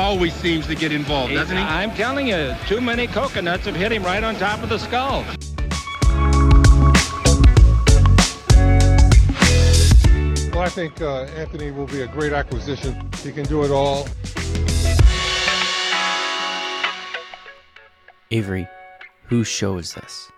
always seems to get involved, doesn't he? I'm telling you, too many coconuts have hit him right on top of the skull. Well, I think Anthony will be a great acquisition. He can do it all. Avery, whose show is this?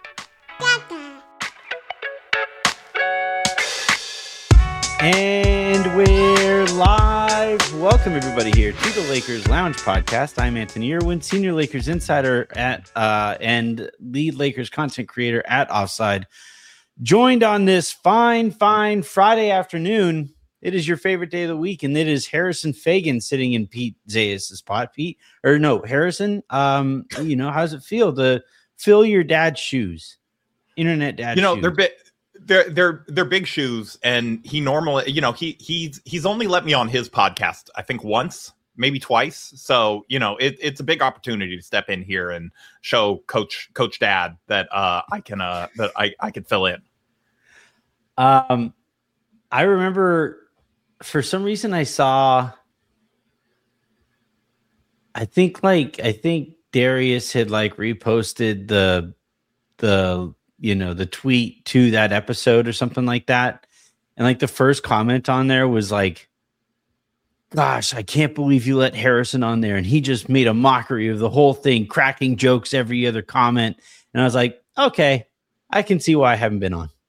And we're live. Welcome everybody here to the Lakers Lounge Podcast. I'm Anthony Irwin, Senior Lakers Insider at and lead Lakers content creator at Offside. Joined on this fine Friday afternoon. It is your favorite day of the week, and it is Harrison Fagan sitting in Pete Zayas' spot. Harrison. How's it feel to fill your dad's shoes? Internet dad. Shoes. They're big shoes, and he normally, he's only let me on his podcast, I think once, maybe twice. So, it's a big opportunity to step in here and show Coach Dad that I can fill in. I remember for some reason I think Darius had reposted the tweet to that episode or something like that. And the first comment on there was gosh, I can't believe you let Harrison on there. And he just made a mockery of the whole thing, cracking jokes every other comment. And I was like, okay, I can see why I haven't been on.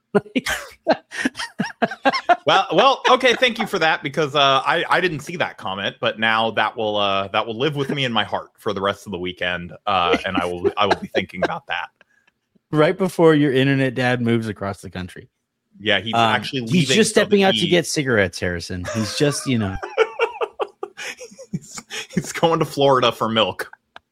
Well, okay. Thank you for that, because I didn't see that comment, but now that will live with me in my heart for the rest of the weekend. And I will be thinking about that. Right before your internet dad moves across the country. Yeah, he's actually leaving. He's just stepping out to get cigarettes, Harrison. He's just, he's going to Florida for milk.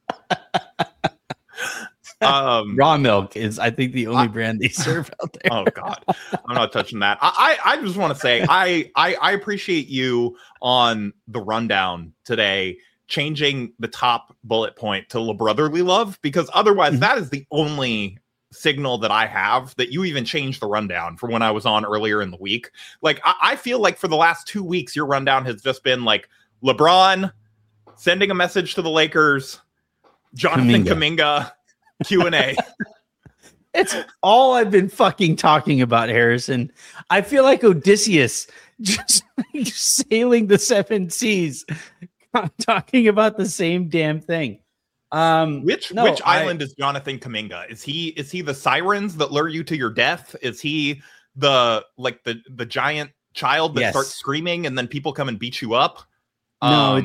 Raw milk is, I think, the only brand they serve out there. Oh God, I'm not touching that. I just want to say I appreciate you on the rundown today, changing the top bullet point to LeBrotherly love, because otherwise that is the only signal that I have that you even changed the rundown from when I was on earlier in the week. I feel like for the last 2 weeks, your rundown has just been LeBron sending a message to the Lakers, Jonathan Kuminga Q&A. It's all I've been fucking talking about, Harrison. I feel like Odysseus just sailing the 7 seas, talking about the same damn thing. Which island is Jonathan Kuminga? Is he the sirens that lure you to your death? Is he the giant child that starts screaming and then people come and beat you up? No,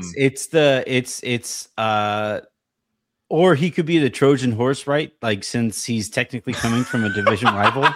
or he could be the Trojan horse, right? Since he's technically coming from a division rival.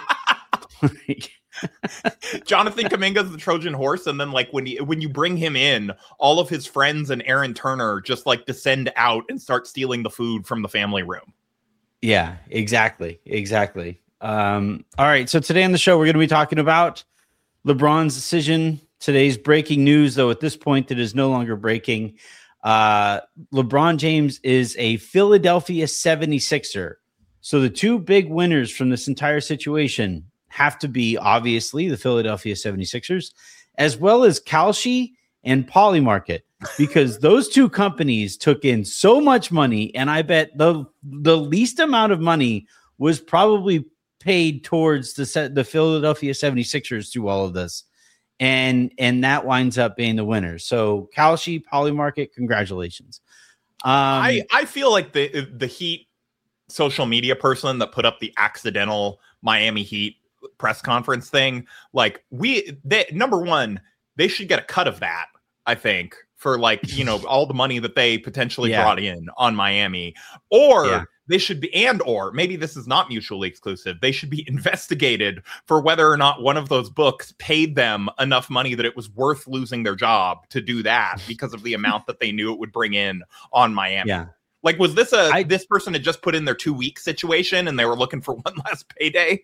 Jonathan Kuminga's the Trojan horse, and then when you bring him in, all of his friends and Aaron Turner just descend out and start stealing the food from the family room. Yeah, exactly. All right, so today on the show we're going to be talking about LeBron's decision. Today's breaking news, though at this point it is no longer breaking. LeBron James is a Philadelphia 76er. So the two big winners from this entire situation have to be, obviously, the Philadelphia 76ers, as well as Kalshi and Polymarket, because those two companies took in so much money, and I bet the least amount of money was probably paid towards the Philadelphia 76ers through all of this, and that winds up being the winner. So Kalshi, Polymarket, congratulations. I feel like the Heat social media person that put up the accidental Miami Heat press conference thing, number one, they should get a cut of that, I think, for all the money that they potentially brought in on Miami, or they should be, or maybe this is not mutually exclusive, they should be investigated for whether or not one of those books paid them enough money that it was worth losing their job to do that because of the amount that they knew it would bring in on Miami. Yeah. Was this this person had just put in their 2-week situation and they were looking for one last payday?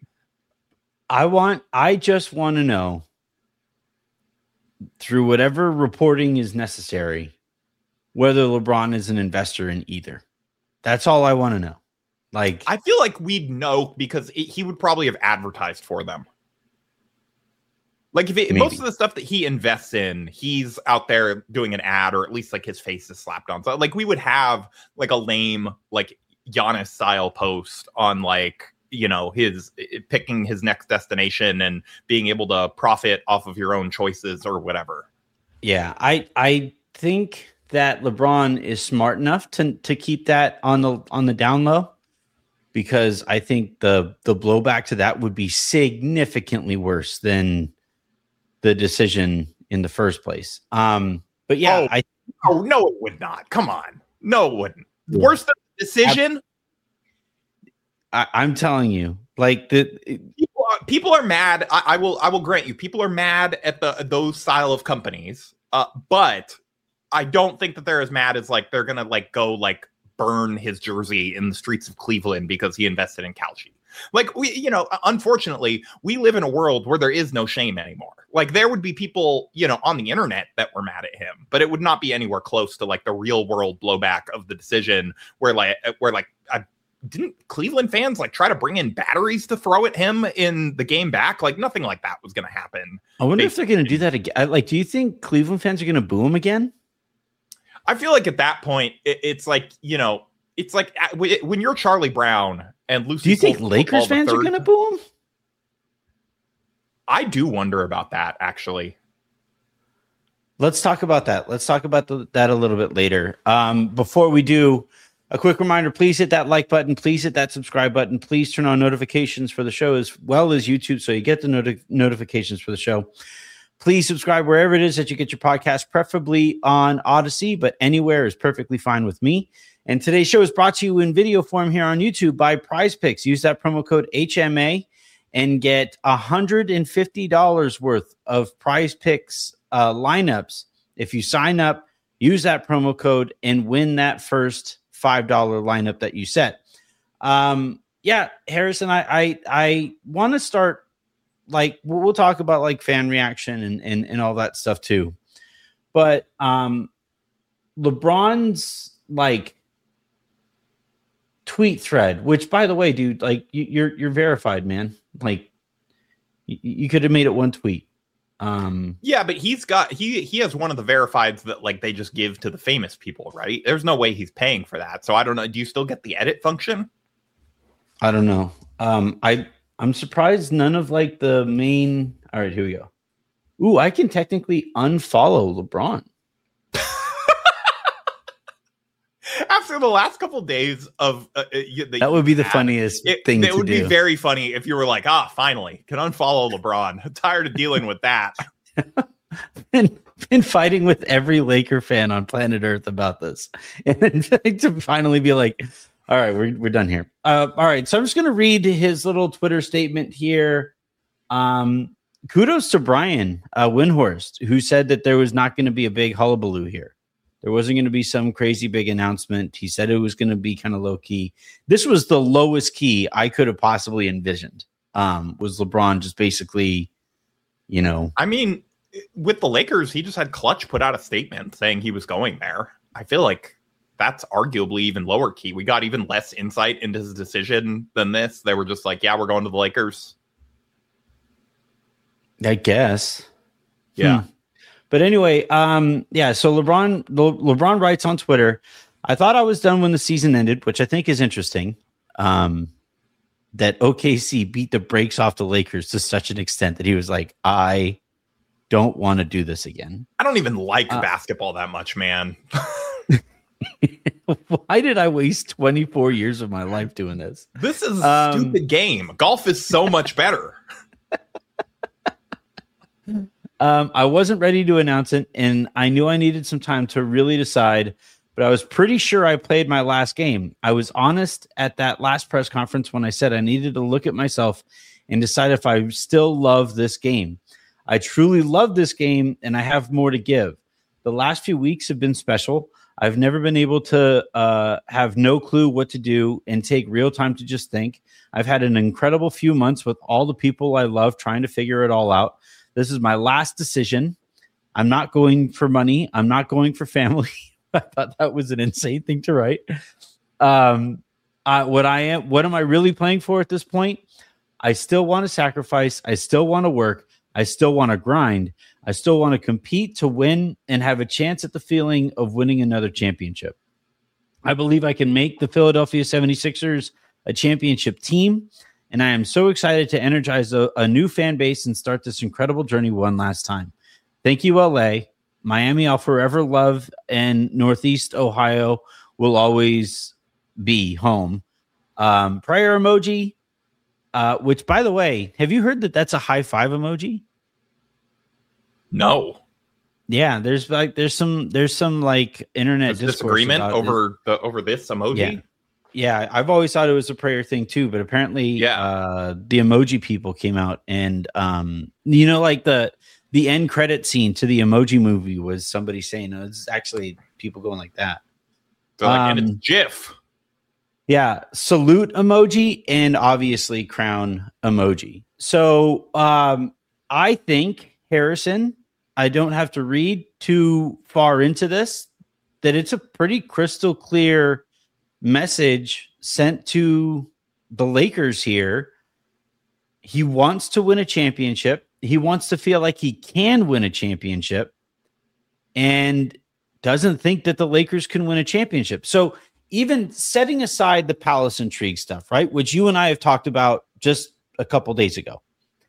I just want to know, through whatever reporting is necessary, whether LeBron is an investor in either. That's all I want to know. I feel like we'd know because he would probably have advertised for them. Like most of the stuff that he invests in, he's out there doing an ad, or at least like his face is slapped on. So like we would have like a lame like Giannis style post on like, you know, his picking his next destination and being able to profit off of your own choices or whatever. Yeah, I think that LeBron is smart enough to keep that on the down low, because I think the blowback to that would be significantly worse than the decision in the first place. But yeah, no, it would not. Come on. No, it wouldn't. Worse than the decision. I'm telling you, like people are mad. I will grant you, people are mad at those style of companies. But I don't think that they're as mad as like they're gonna like go like burn his jersey in the streets of Cleveland because he invested in Calci. Like we, you know, unfortunately, we live in a world where there is no shame anymore. Like there would be people, you know, on the internet that were mad at him, but it would not be anywhere close to like the real world blowback of the decision where didn't Cleveland fans like try to bring in batteries to throw at him in the game back? Like nothing like that was going to happen. I wonder if they're going to do that again. Like, do you think Cleveland fans are going to boo him again? I feel like at that point, it's like, you know, it's like when you're Charlie Brown and Lucy. Do you think Lakers fans are going to boo him? I do wonder about that, actually. Let's talk about that. Let's talk about that a little bit later. Before we do, a quick reminder, please hit that like button. Please hit that subscribe button. Please turn on notifications for the show as well as YouTube so you get the notifications for the show. Please subscribe wherever it is that you get your podcast, preferably on Odyssey, but anywhere is perfectly fine with me. And today's show is brought to you in video form here on YouTube by Prize Picks. Use that promo code HMA and get $150 worth of Prize Picks lineups. If you sign up, use that promo code and win that first $5 lineup that you set. Yeah, Harrison, I want to start, like, we'll talk about like fan reaction and all that stuff too. But LeBron's like tweet thread, which by the way, dude, like you're verified, man. Like you could have made it one tweet. Yeah, but he has one of the verifieds that like they just give to the famous people, right? There's no way he's paying for that. So I don't know. Do you still get the edit function? I don't know. I'm surprised none of like the main. All right, here we go. Ooh, I can technically unfollow LeBron. After the last couple days of that would be the funniest thing to do. It would be very funny if you were like, finally, can unfollow LeBron. I'm tired of dealing with that. been fighting with every Laker fan on planet Earth about this. And then to finally be like, all right, we're done here. All right, so I'm just going to read his little Twitter statement here. Kudos to Brian Windhorst, who said that there was not going to be a big hullabaloo here. There wasn't going to be some crazy big announcement. He said it was going to be kind of low key. This was the lowest key I could have possibly envisioned. Was LeBron just basically, you know. I mean, with the Lakers, he just had Clutch put out a statement saying he was going there. I feel like that's arguably even lower key. We got even less insight into his decision than this. They were just like, yeah, we're going to the Lakers. I guess. Yeah. But anyway, yeah, so LeBron writes on Twitter, I thought I was done when the season ended, which I think is interesting, that OKC beat the brakes off the Lakers to such an extent that he was like, I don't want to do this again. I don't even like basketball that much, man. Why did I waste 24 years of my life doing this? This is a stupid game. Golf is so much better. I wasn't ready to announce it, and I knew I needed some time to really decide, but I was pretty sure I played my last game. I was honest at that last press conference when I said I needed to look at myself and decide if I still love this game. I truly love this game, and I have more to give. The last few weeks have been special. I've never been able to have no clue what to do and take real time to just think. I've had an incredible few months with all the people I love trying to figure it all out. This is my last decision. I'm not going for money. I'm not going for family. I thought that was an insane thing to write. What am I really playing for at this point? I still want to sacrifice. I still want to work. I still want to grind. I still want to compete to win and have a chance at the feeling of winning another championship. I believe I can make the Philadelphia 76ers a championship team, and I am so excited to energize a new fan base and start this incredible journey one last time. Thank you, LA. Miami, I'll forever love, and Northeast Ohio will always be home. Prayer emoji, which, by the way, have you heard that that's a high five emoji? No. Yeah, there's some like internet disagreement over this emoji. Yeah, I've always thought it was a prayer thing too, but apparently, the emoji people came out and like the end credit scene to the Emoji Movie was somebody saying, "No, it's actually people going like that." So and it's GIF. Yeah, salute emoji and obviously crown emoji. So I think, Harrison, I don't have to read too far into this, that it's a pretty crystal clear message sent to the Lakers here. He wants to win a championship. He wants to feel like he can win a championship and doesn't think that the Lakers can win a championship. So even setting aside the palace intrigue stuff, right, which you and I have talked about just a couple days ago,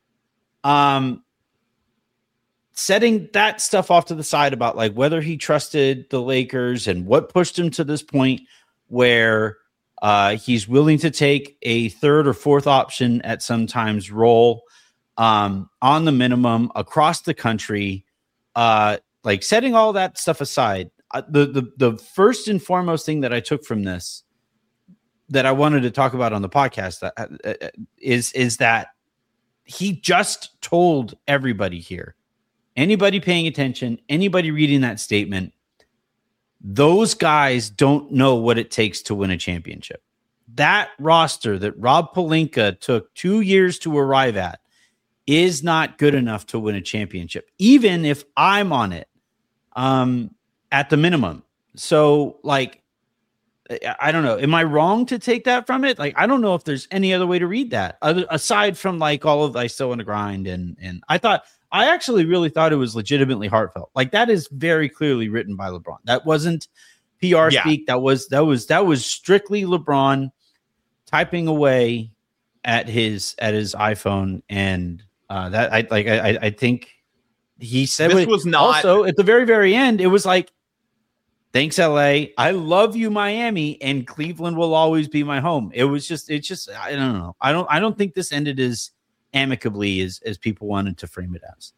setting that stuff off to the side about like whether he trusted the Lakers and what pushed him to this point where he's willing to take a third or fourth option at sometimes role on the minimum across the country, like setting all that stuff aside. The first and foremost thing that I took from this that I wanted to talk about on the podcast is that he just told everybody here, anybody paying attention, anybody reading that statement, those guys don't know what it takes to win a championship. That roster that Rob Pelinka took 2 years to arrive at is not good enough to win a championship, even if I'm on it at the minimum. So, like, I don't know. Am I wrong to take that from it? Like, I don't know if there's any other way to read that aside from like all of I still want to grind. And I actually really thought it was legitimately heartfelt. Like, that is very clearly written by LeBron. That wasn't PR speak. That was strictly LeBron typing away at his iPhone. And I think he said this was not also at the very, very end. It was like, thanks, LA. I love you, Miami, and Cleveland will always be my home. It's just, I don't know. I don't think this ended as amicably as people wanted to frame it as.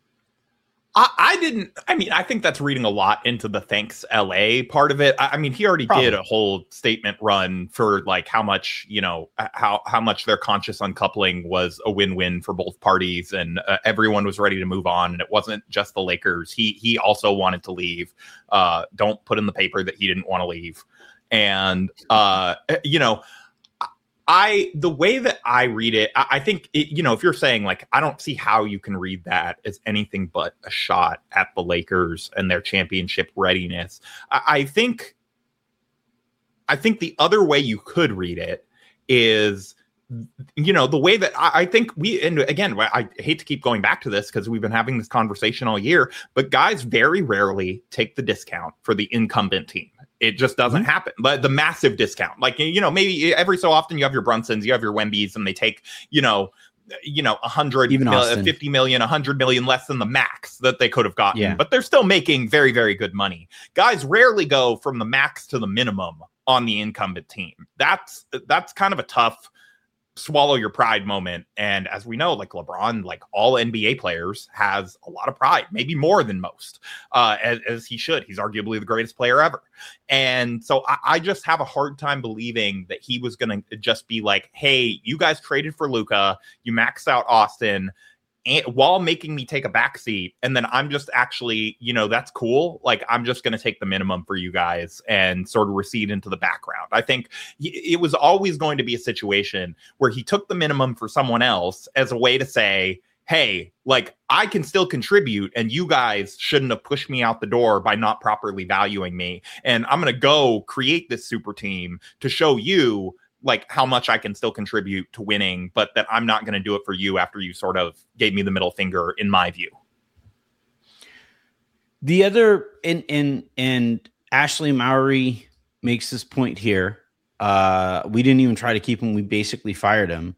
I think that's reading a lot into the thanks LA part of it. I mean, he already did a whole statement run for like how much, how much their conscious uncoupling was a win-win for both parties, and everyone was ready to move on. And it wasn't just the Lakers. He also wanted to leave. Don't put in the paper that he didn't want to leave. And, the way that I read it, I think, if you're saying like, I don't see how you can read that as anything but a shot at the Lakers and their championship readiness. I think the other way you could read it is, the way that I think and again, I hate to keep going back to this because we've been having this conversation all year, but guys very rarely take the discount for the incumbent team. It just doesn't happen. But the massive discount, like, maybe every so often you have your Brunsons, you have your Wembys, and they take, 100, even 50 million, 100 million less than the max that they could have gotten. Yeah. But they're still making very, very good money. Guys rarely go from the max to the minimum on the incumbent team. That's kind of a tough swallow your pride moment. And as we know, like LeBron, like all NBA players, has a lot of pride, maybe more than most, as he should. He's arguably the greatest player ever. And so I just have a hard time believing that he was going to just be like, hey, you guys traded for Luka, you maxed out Austin, and while making me take a backseat, and then I'm just actually, that's cool. Like, I'm just going to take the minimum for you guys and sort of recede into the background. I think it was always going to be a situation where he took the minimum for someone else as a way to say, hey, like, I can still contribute, and you guys shouldn't have pushed me out the door by not properly valuing me. And I'm going to go create this super team to show you like how much I can still contribute to winning, but that I'm not going to do it for you after you sort of gave me the middle finger, in my view. The other, and Ashley Mowry makes this point here. We didn't even try to keep him. We basically fired him.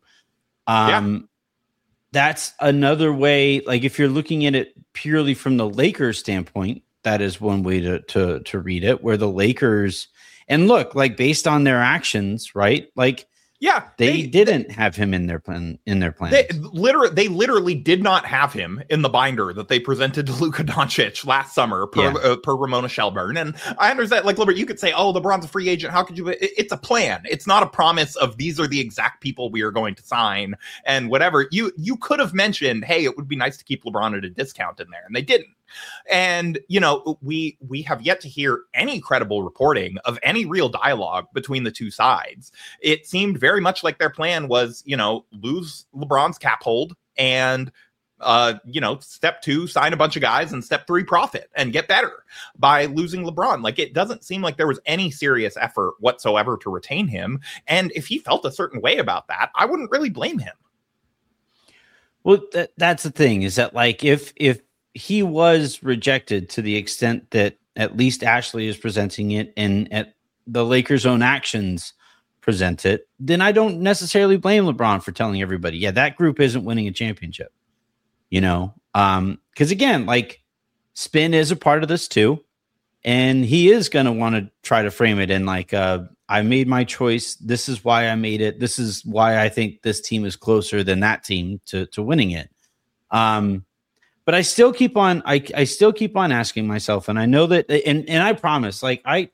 That's another way. Like if you're looking at it purely from the Lakers standpoint, that is one way to read it, where the Lakers, and look, like based on their actions, right? Like, yeah, they didn't have him in their plan. They literally did not have him in the binder that they presented to Luka Doncic last summer per Ramona Shelburne. And I understand, like, Libert, you could say, "Oh, LeBron's a free agent. How could you?" It's a plan. It's not a promise of these are the exact people we are going to sign and whatever. You could have mentioned, "Hey, it would be nice to keep LeBron at a discount in there," and they didn't. And, you know, we have yet to hear any credible reporting of any real dialogue between the two sides. It seemed very much like their plan was, you know, lose LeBron's cap hold and, you know, step 2, sign a bunch of guys, and step 3, profit and get better by losing LeBron. Like, it doesn't seem like there was any serious effort whatsoever to retain him. And if he felt a certain way about that, I wouldn't really blame him. Well, that's the thing, is that like if he was rejected to the extent that at least Ashley is presenting it and at the Lakers' own actions present it, then I don't necessarily blame LeBron for telling everybody, yeah, that group isn't winning a championship, you know? Because again, like spin is a part of this too. And he is going to want to try to frame it in like, I made my choice. This is why I made it. This is why I think this team is closer than that team to winning it. But I still keep on, I still keep on asking myself, and I know that, and I promise, like I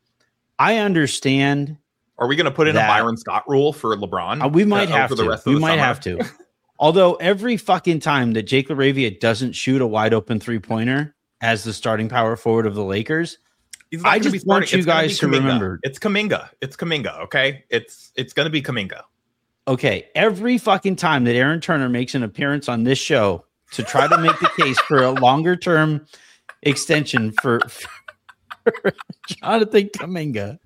understand. Are we going to put in a Byron Scott rule for LeBron? We might have to. We might have to. Although every fucking time that Jake LaRavia doesn't shoot a wide open 3-pointer as the starting power forward of the Lakers, I just want you guys to remember it's Kuminga. It's Kuminga. Okay, it's going to be Kuminga. Okay, every fucking time that Aaron Turner makes an appearance on this show to try to make the case for a longer term extension for Jonathan Kuminga.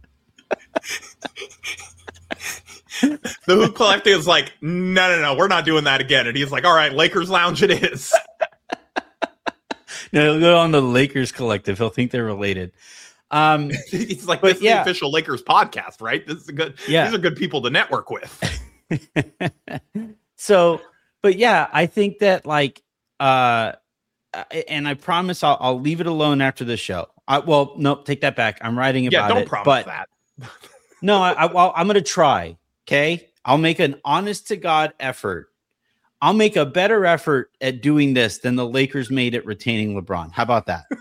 The Hoop Collective is like, no, we're not doing that again. And he's like, all right, Lakers Lounge it is. No, he'll go on the Lakers Collective. He'll think they're related. He's like, this is the official Lakers podcast, right? This is these are good people to network with. So, but yeah, I think that like, and I promise I'll leave it alone after the show. Well, nope, take that back. I'm writing about it. Yeah, don't promise that. No, I'm going to try. Okay. I'll make an honest to God effort. I'll make a better effort at doing this than the Lakers made at retaining LeBron. How about that?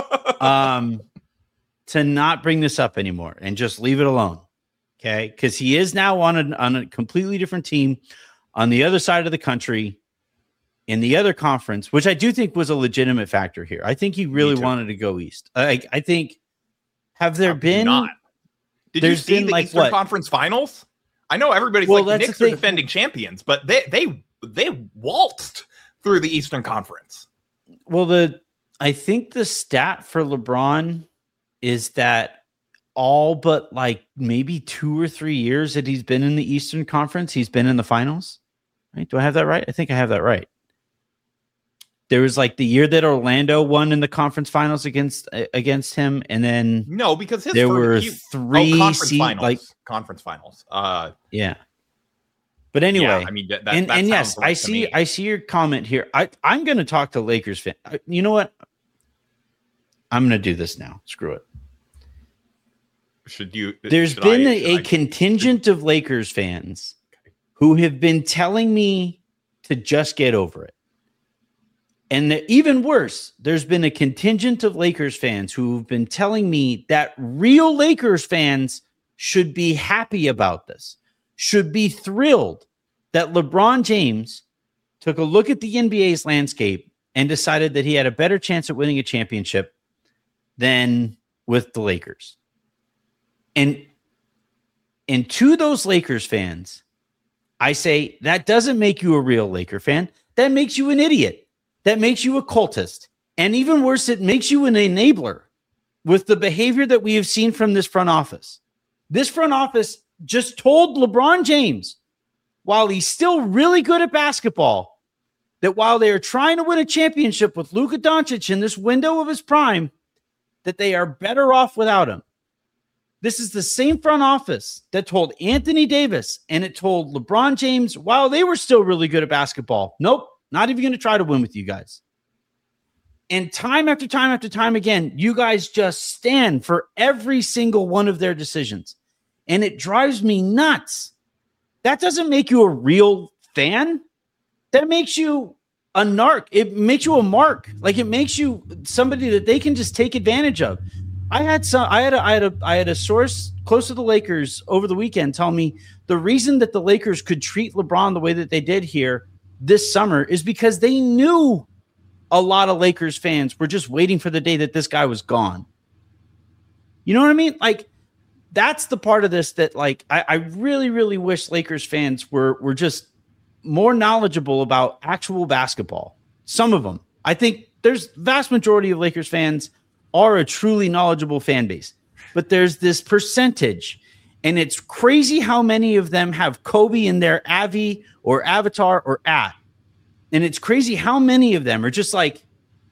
To not bring this up anymore and just leave it alone. Okay. Because he is now on a completely different team on the other side of the country in the other conference, which I do think was a legitimate factor here. I think he really wanted to go east. I think, have there been not? Did you see the Eastern Conference Finals? I know everybody's like the Knicks are defending champions, but they waltzed through the Eastern Conference. Well, I think the stat for LeBron is that all but like maybe 2 or 3 years that he's been in the Eastern Conference, he's been in the finals. Right? Do I have that right? I think I have that right. There was like the year that Orlando won in the conference finals against him, and then no, because there were 3 conference finals. Yeah, but anyway, yeah, I mean, and yes, I see your comment here. I'm going to talk to Lakers fan. You know what? I'm going to do this now. Screw it. There's been a contingent of Lakers fans who have been telling me to just get over it. And even worse, there's been a contingent of Lakers fans who've been telling me that real Lakers fans should be happy about this, should be thrilled that LeBron James took a look at the NBA's landscape and decided that he had a better chance at winning a championship than with the Lakers. And to those Lakers fans, I say that doesn't make you a real Laker fan. That makes you an idiot. That makes you a cultist. And even worse, it makes you an enabler with the behavior that we have seen from this front office. This front office just told LeBron James, while he's still really good at basketball, that while they are trying to win a championship with Luka Doncic in this window of his prime, that they are better off without him. This is the same front office that told Anthony Davis and it told LeBron James while they were still really good at basketball. Nope, not even going to try to win with you guys. And time after time after time again, you guys just stand for every single one of their decisions. And it drives me nuts. That doesn't make you a real fan. That makes you a narc. It makes you a mark. Like, it makes you somebody that they can just take advantage of. I had a source close to the Lakers over the weekend tell me the reason that the Lakers could treat LeBron the way that they did here this summer is because they knew a lot of Lakers fans were just waiting for the day that this guy was gone. You know what I mean? Like, that's the part of this that, like, I really, really wish Lakers fans were just more knowledgeable about actual basketball. Some of them. I think there's vast majority of Lakers fans are a truly knowledgeable fan base. But there's this percentage, and it's crazy how many of them have Kobe in their Avi or avatar or at. And it's crazy how many of them are just like,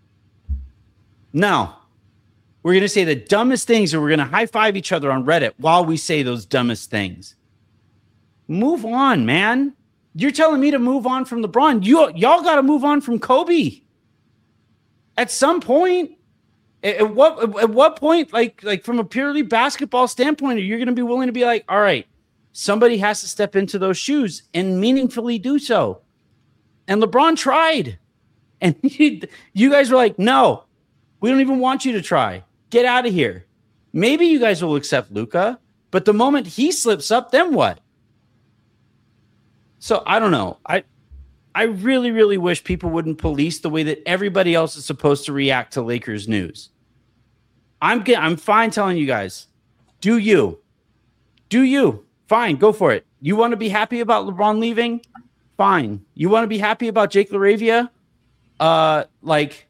no, we're going to say the dumbest things and we're going to high five each other on Reddit while we say those dumbest things. Move on, man. You're telling me to move on from LeBron. Y'all got to move on from Kobe. At some point, at what point, like from a purely basketball standpoint, are you going to be willing to be like, all right, somebody has to step into those shoes and meaningfully do so? And LeBron tried. And you guys were like, no, we don't even want you to try. Get out of here. Maybe you guys will accept Luka, but the moment he slips up, then what? So I don't know. I really, really wish people wouldn't police the way that everybody else is supposed to react to Lakers news. I'm fine telling you guys, do you. Fine, go for it. You want to be happy about LeBron leaving? Fine. You want to be happy about Jake LaRavia? Like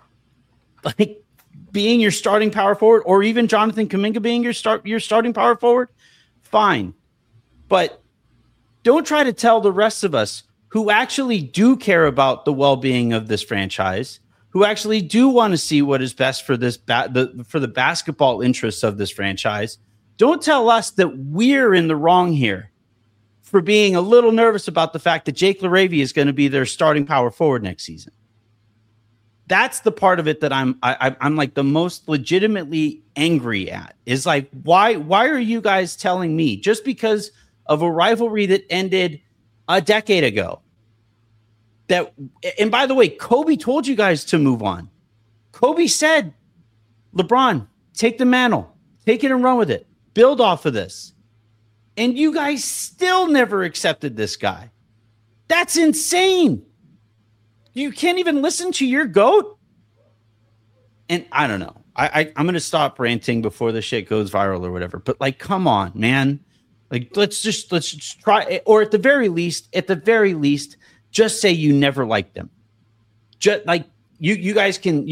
being your starting power forward, or even Jonathan Kuminga being your starting power forward? Fine. But don't try to tell the rest of us who actually do care about the well-being of this franchise, who actually do want to see what is best for this for the basketball interests of this franchise. Don't tell us that we're in the wrong here for being a little nervous about the fact that Jake LaRavia is going to be their starting power forward next season. That's the part of it that I'm like the most legitimately angry at, is like, why are you guys telling me just because of a rivalry that ended a decade ago that, and by the way, Kobe told you guys to move on. Kobe said, LeBron, take the mantle, take it and run with it, build off of this. And you guys still never accepted this guy. That's insane. You can't even listen to your GOAT. And I don't know. I'm going to stop ranting before the shit goes viral or whatever. But like, come on, man. Like, let's just try, or at the very least, just say you never liked them. Just like you guys can.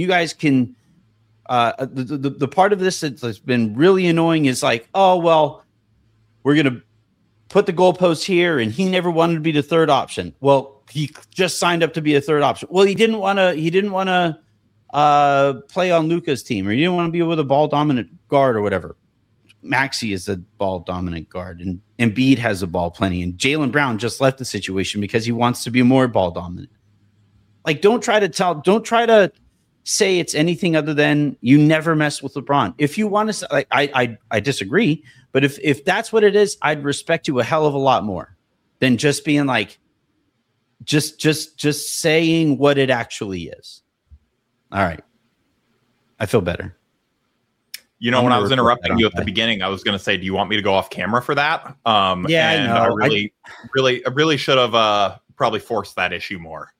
The part of this that's been really annoying is like, oh well, we're gonna put the goalpost here, and he never wanted to be the third option. Well, he just signed up to be a third option. Well, he didn't want to play on Luka's team, or he didn't want to be with a ball dominant guard or whatever. Maxey is a ball dominant guard, and Embiid has a ball plenty, and Jaylen Brown just left the situation because he wants to be more ball dominant. Like, don't try to say it's anything other than you never mess with LeBron. If you want to, like, I disagree, but if that's what it is, I'd respect you a hell of a lot more than just being like, just saying what it actually is. All right. I feel better. You know, when I was interrupting you at the beginning, I was going to say, do you want me to go off camera for that? Yeah, and I know. I really should have probably forced that issue more.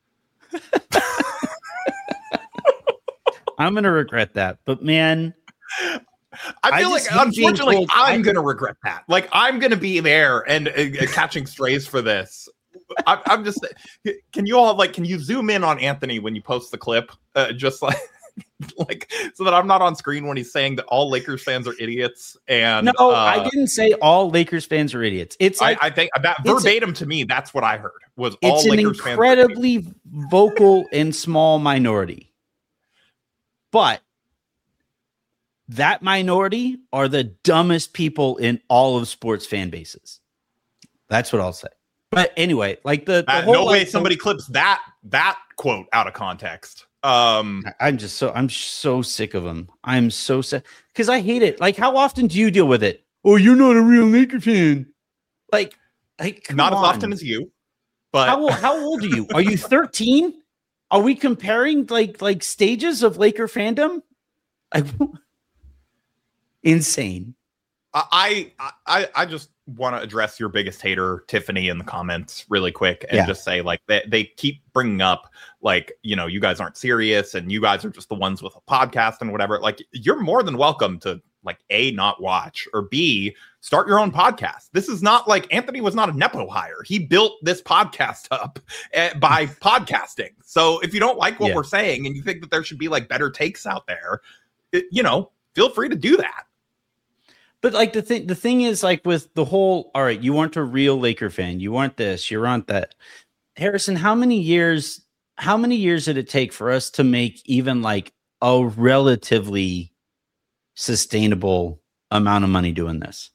I'm going to regret that. But man, I feel like, unfortunately, I'm going to regret that. Like, I'm going to be there and catching strays for this. I'm just, can you zoom in on Anthony when you post the clip? Just like, like, so that I'm not on screen when he's saying that all Lakers fans are idiots. And no, I didn't say all Lakers fans are idiots. It's like, I think that verbatim to me, that's what I heard was all it's an Lakers fans. incredibly vocal and small minority, but that minority are the dumbest people in all of sports fan bases. That's what I'll say. But anyway, like the whole, no way somebody clips that quote out of context. I'm so sick of them. I'm so sick because I hate it. Like, how often do you deal with it? Oh, you're not a real Laker fan. Like not as often as you. But how old are you? Are you 13? Are we comparing like stages of Laker fandom? Insane. I just want to address your biggest hater, Tiffany, in the comments really quick and just say, like, they keep bringing up, like, you know, you guys aren't serious and you guys are just the ones with a podcast and whatever. Like, you're more than welcome to, like, A, not watch, or B, start your own podcast. This is not like Anthony was not a Nepo hire. He built this podcast up by podcasting. So if you don't like what we're saying and you think that there should be like better takes out there, you know, feel free to do that. But like the thing is, like, with the whole, all right, you weren't a real Laker fan, you weren't this, you weren't that. Harrison, how many years did it take for us to make even like a relatively sustainable amount of money doing this?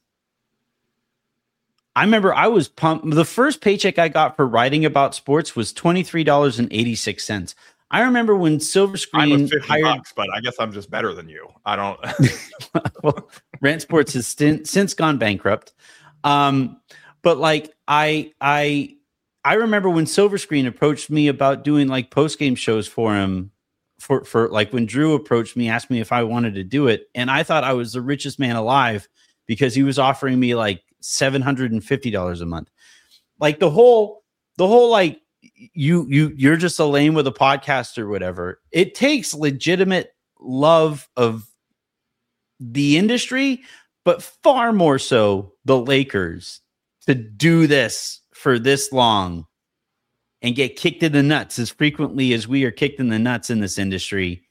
I remember I was pumped. The first paycheck I got for writing about sports was $23.86. I remember when Silver Screen I'm $50, but I guess I'm just better than you. I don't. Well, Rant Sports has since gone bankrupt. But like I remember when Silver Screen approached me about doing like post game shows for him. For like when Drew approached me, asked me if I wanted to do it, and I thought I was the richest man alive because he was offering me like $750 a month. Like the whole like. You're just a lame with a podcast or whatever. It takes legitimate love of the industry, but far more so the Lakers, to do this for this long and get kicked in the nuts as frequently as we are kicked in the nuts in this industry.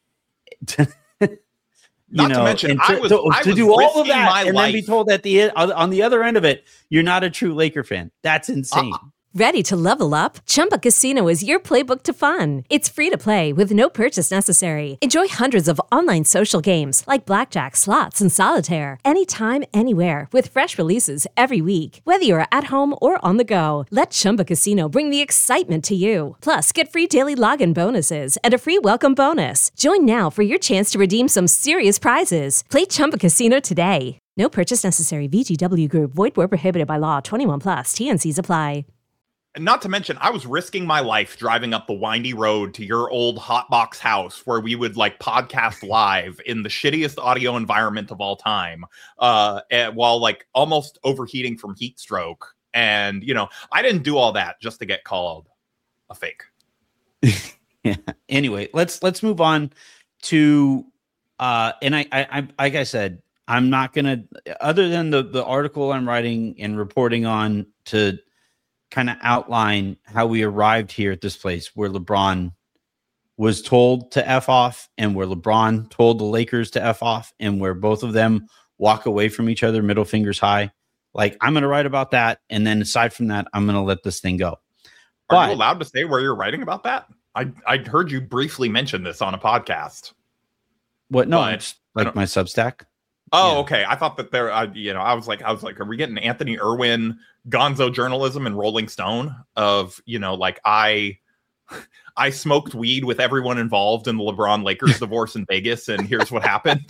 Not to mention, I was to do all of that and life. then be told on the other end of it, you're not a true Laker fan. That's insane. Ready to level up? Chumba Casino is your playbook to fun. It's free to play with no purchase necessary. Enjoy hundreds of online social games like blackjack, slots, and solitaire anytime, anywhere with fresh releases every week. Whether you're at home or on the go, let Chumba Casino bring the excitement to you. Plus, get free daily login bonuses and a free welcome bonus. Join now for your chance to redeem some serious prizes. Play Chumba Casino today. No purchase necessary. VGW Group. Void where prohibited by law. 21+. TNCs apply. Not to mention, I was risking my life driving up the windy road to your old hotbox house where we would like podcast live in the shittiest audio environment of all time, while like almost overheating from heat stroke. And, you know, I didn't do all that just to get called a fake. Yeah. Anyway, let's move on to and I like I said, I'm not gonna, other than the article I'm writing and reporting on, to kind of outline how we arrived here at this place where LeBron was told to F off and where LeBron told the Lakers to F off and where both of them walk away from each other, middle fingers high. Like, I'm going to write about that. And then aside from that, I'm going to let this thing go. Are you allowed to say where you're writing about that? I heard you briefly mention this on a podcast. What? No, it's like my Substack. Oh, Yeah. Okay. I thought that there, I was like, are we getting Anthony Irwin gonzo journalism and Rolling Stone of, you know, like I smoked weed with everyone involved in the LeBron Lakers divorce in Vegas, and here's what happened.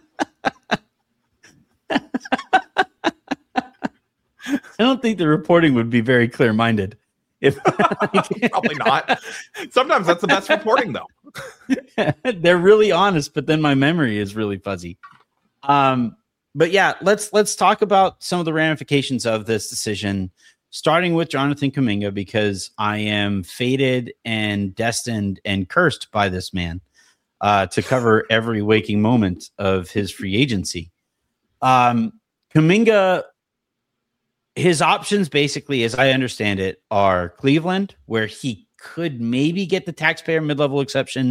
I don't think the reporting would be very clear-minded. Probably not. Sometimes that's the best reporting, though. They're really honest, but then my memory is really fuzzy. But yeah, let's talk about some of the ramifications of this decision, starting with Jonathan Kuminga, because I am fated and destined and cursed by this man to cover every waking moment of his free agency. Kuminga, his options, basically, as I understand it, are Cleveland, where he could maybe get the taxpayer mid-level exception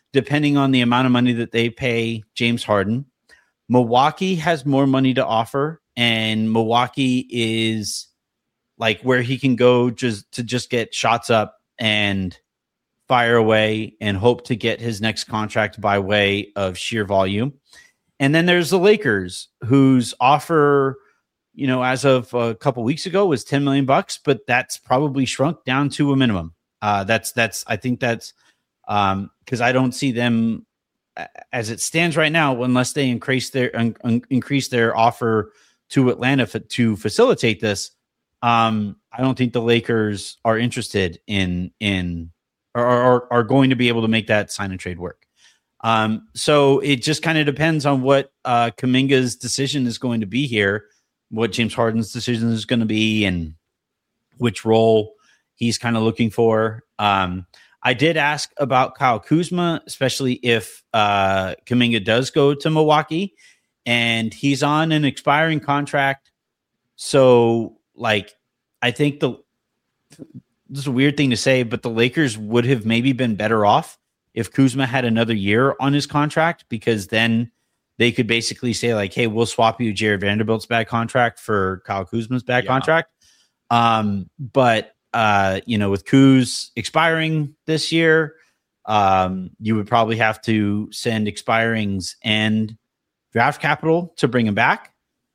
depending on the amount of money that they pay James Harden. Milwaukee has more money to offer, and Milwaukee is like where he can go just get shots up and fire away and hope to get his next contract by way of sheer volume. And then there's the Lakers, whose offer, as of a couple weeks ago was $10 million, but that's probably shrunk down to a minimum. I think that's because I don't see them as it stands right now, unless they increase their offer to Atlanta to facilitate this. I don't think the Lakers are interested in or are going to be able to make that sign and trade work. So it just kind of depends on what Kuminga's decision is going to be here, what James Harden's decision is going to be, and which role he's kind of looking for. I did ask about Kyle Kuzma, especially if Kuminga does go to Milwaukee, and he's on an expiring contract. So, I think this is a weird thing to say, but the Lakers would have maybe been better off if Kuzma had another year on his contract, because then they could basically say hey, we'll swap you Jared Vanderbilt's bad contract for Kyle Kuzma's bad contract. But with Kuz expiring this year, you would probably have to send expirings and draft capital to bring him back.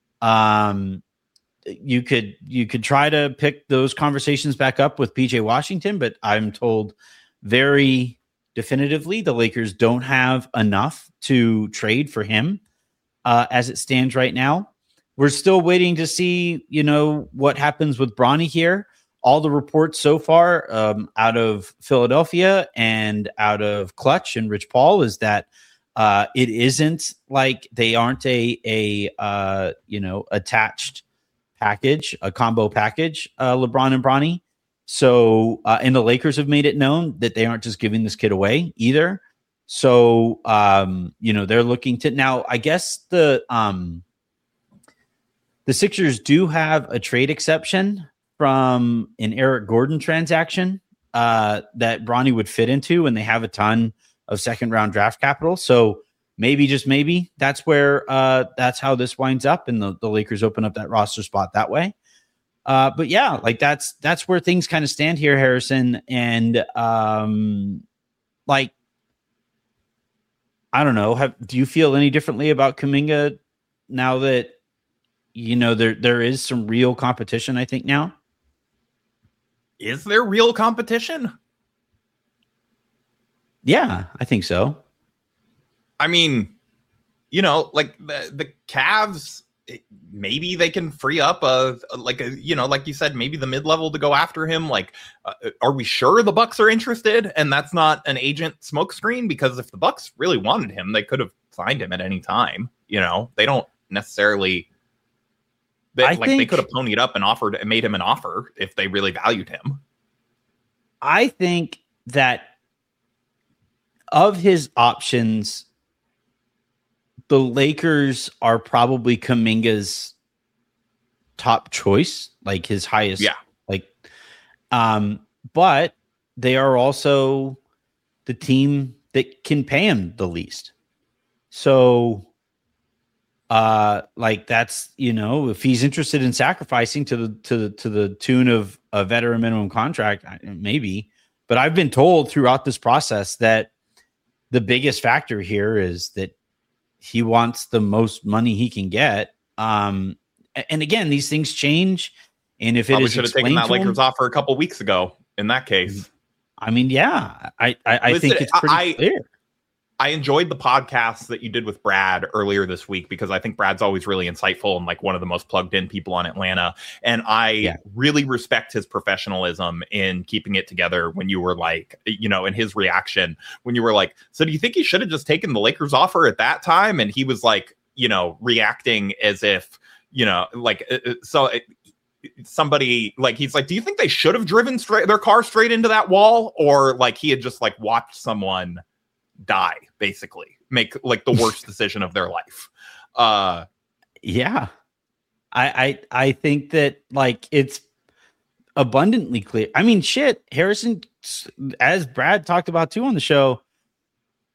You could try to pick those conversations back up with PJ Washington, but I'm told very definitively the Lakers don't have enough to trade for him as it stands right now. We're still waiting to see, what happens with Bronny here. All the reports so far out of Philadelphia and out of Clutch and Rich Paul is that it isn't like they aren't a attached package, a combo package, LeBron and Bronny. So, and the Lakers have made it known that they aren't just giving this kid away either. So, they're looking to now, I guess the Sixers do have a trade exception from an Eric Gordon transaction that Bronny would fit into, and they have a ton of second round draft capital. So maybe, just maybe, that's where that's how this winds up, and the Lakers open up that roster spot that way. But yeah, that's where things kind of stand here, Harrison. And I don't know. Do you feel any differently about Kuminga now that there is some real competition? I think now. Is there real competition? Yeah, I think so. I mean, the Cavs, maybe they can free up like you said, maybe the mid-level to go after him. Are we sure the Bucks are interested and that's not an agent smokescreen? Because if the Bucks really wanted him, they could have signed him at any time. They don't necessarily. They could have ponied up and made him an offer if they really valued him. I think that of his options, the Lakers are probably Kuminga's top choice, his highest. Yeah. But they are also the team that can pay him the least. So, that's, if he's interested in sacrificing to the tune of a veteran minimum contract, maybe. But I've been told throughout this process that the biggest factor here is that he wants the most money he can get. And again, these things change. And if probably should have taken that Lakers offer a couple weeks ago in that case. I mean, yeah, I think it's pretty clear. I enjoyed the podcast that you did with Brad earlier this week, because I think Brad's always really insightful and one of the most plugged in people on Atlanta. And I really respect his professionalism in keeping it together when you were in his reaction, when you were so do you think he should have just taken the Lakers offer at that time? And he was reacting as if, somebody he's do you think they should have driven their car straight into that wall? Or he had just watched someone die, basically make the worst decision of their life. I think that it's abundantly clear. I mean, shit, Harrison, as Brad talked about too on the show,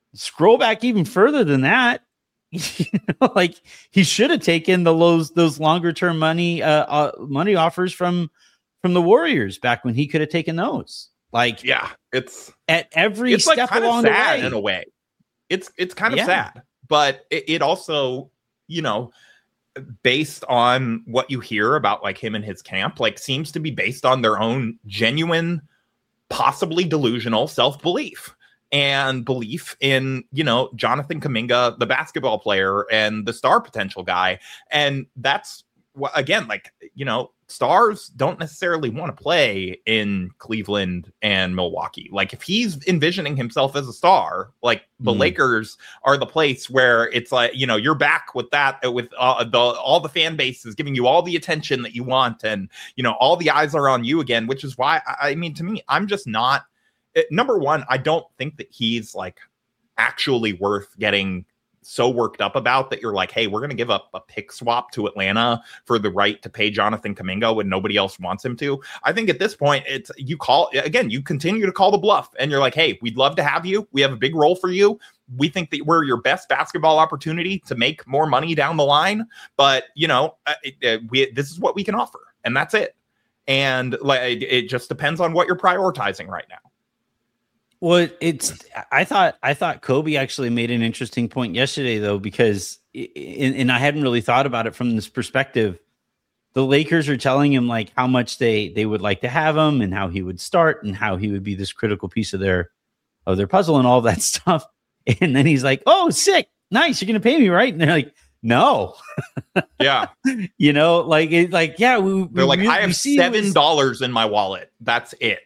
scroll back even further than that. Like he should have taken those longer term money offers from the Warriors back when he could have taken those. Like, yeah, it's at every step like kind along of sad the way. in a way. It's kind of sad, but it also, based on what you hear about like him and his camp, like seems to be based on their own genuine, possibly delusional self-belief and belief in, Jonathan Kuminga, the basketball player and the star potential guy. And that's what, again, like, stars don't necessarily want to play in Cleveland and Milwaukee. Like if he's envisioning himself as a star, like the Lakers are the place where it's like, you're back with that, with all the fan base is giving you all the attention that you want. And, all the eyes are on you again, which is why, I mean, to me, I'm just not, number one, I don't think that he's like actually worth getting so worked up about that you're like, hey, we're going to give up a pick swap to Atlanta for the right to pay Jonathan Kuminga when nobody else wants him to. I think at this point, you continue to call the bluff and you're like, hey, we'd love to have you. We have a big role for you. We think that we're your best basketball opportunity to make more money down the line. But, this is what we can offer. And that's it. And like, it just depends on what you're prioritizing right now. Well, I thought Kobe actually made an interesting point yesterday, though, because and I hadn't really thought about it from this perspective. The Lakers are telling him like how much they would like to have him and how he would start and how he would be this critical piece of their puzzle and all that stuff. And then he's like, "Oh, sick, nice, you're gonna pay me, right?" And they're like, "No." Yeah. Yeah. They're like, I have $7 in my wallet. That's it.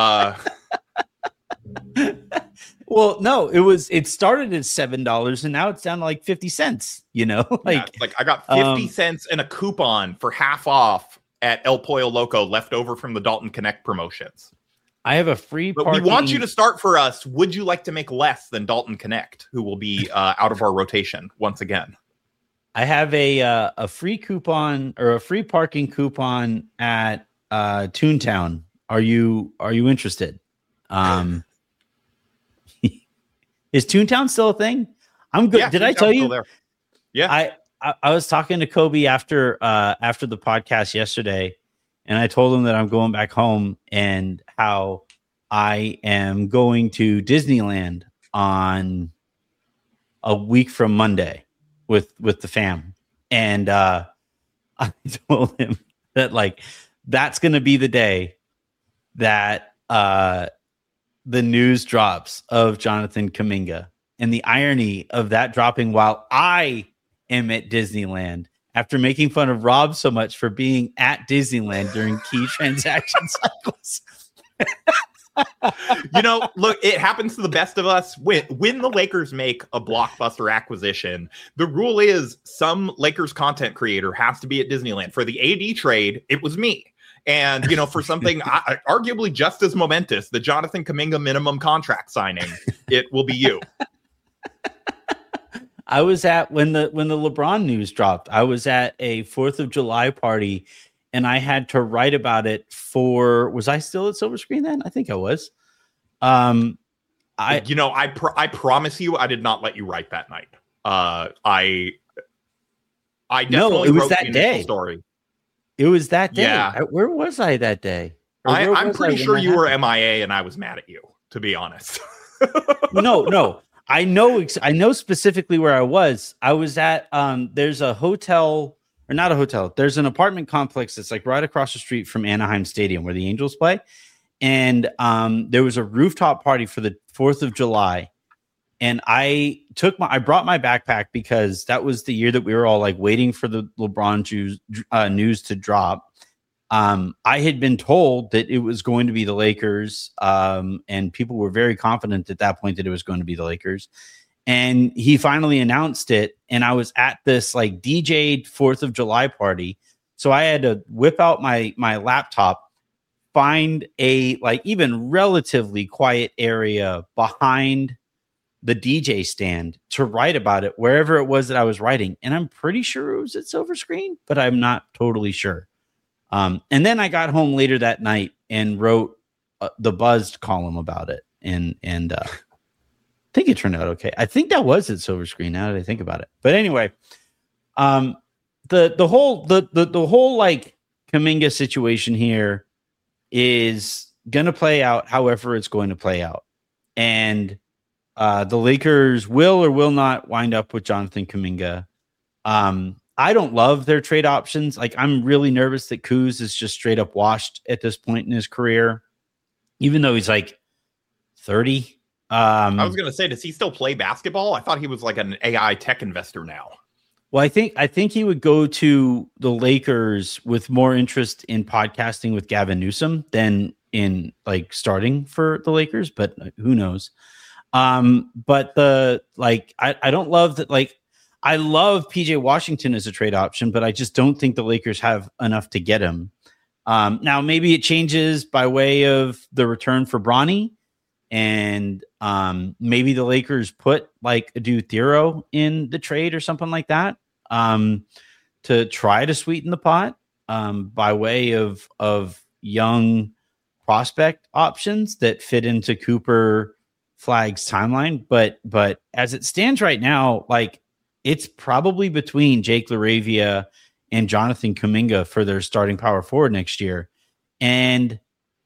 Well, no, it started at $7 and now it's down to like 50 cents, like I got 50 cents and a coupon for half off at El Pollo Loco left over from the Dalton Connect promotions. I have a free but we want you to start for us. Would you like to make less than Dalton Connect, who will be out of our rotation once again? I have a free coupon or a free parking coupon at Toontown. Are you interested? Is Toontown still a thing? I'm good. Yeah, did I tell you? There. Yeah. I was talking to Kobe after the podcast yesterday, and I told him that I'm going back home and how I am going to Disneyland on a week from Monday with the fam. And I told him that like that's going to be the day that the news drops of Jonathan Kuminga, and the irony of that dropping while I am at Disneyland after making fun of Rob so much for being at Disneyland during key transaction cycles. Look, it happens to the best of us. When the Lakers make a blockbuster acquisition, the rule is some Lakers content creator has to be at Disneyland. For the AD trade, it was me. And, for something arguably just as momentous, the Jonathan Kuminga minimum contract signing, it will be you. I was at when the LeBron news dropped, I was at a 4th of July party and I had to write about it was I still at Silver Screen then? I think I was. I promise you, I did not let you write that night. I definitely it was wrote that the day. Story. It was that day. Yeah. Where was I that day? I'm pretty sure you were MIA and I was mad at you, to be honest. No. I know specifically where I was. I was at there's a hotel, or not a hotel. There's an apartment complex that's like right across the street from Anaheim Stadium where the Angels play. And there was a rooftop party for the 4th of July. And I brought my backpack because that was the year that we were all like waiting for the LeBron news to drop. I had been told that it was going to be the Lakers, and people were very confident at that point that it was going to be the Lakers. And he finally announced it, and I was at this like DJ'd 4th of July party. So I had to whip out my laptop, find a like even relatively quiet area behind the DJ stand to write about it wherever it was that I was writing. And I'm pretty sure it was at Silver Screen, but I'm not totally sure. And then I got home later that night and wrote the Buzzed column about it. And think it turned out okay. I think that was at Silver Screen now that I think about it. But anyway, the whole like Kuminga situation here is going to play out however it's going to play out. And the Lakers will or will not wind up with Jonathan Kuminga. I don't love their trade options. Like, I'm really nervous that Kuz is just straight up washed at this point in his career, even though he's like 30. I was going to say, does he still play basketball? I thought he was like an AI tech investor now. Well, I think he would go to the Lakers with more interest in podcasting with Gavin Newsom than in like starting for the Lakers, but who knows? But I don't love that. Like, I love PJ Washington as a trade option, but I just don't think the Lakers have enough to get him. Now maybe it changes by way of the return for Bronny. And maybe the Lakers put like Adu Thero in the trade or something like that to try to sweeten the pot by way of young prospect options that fit into Cooper Flagg's timeline. But as it stands right now, like, it's probably between Jake LaRavia and Jonathan Kuminga for their starting power forward next year. And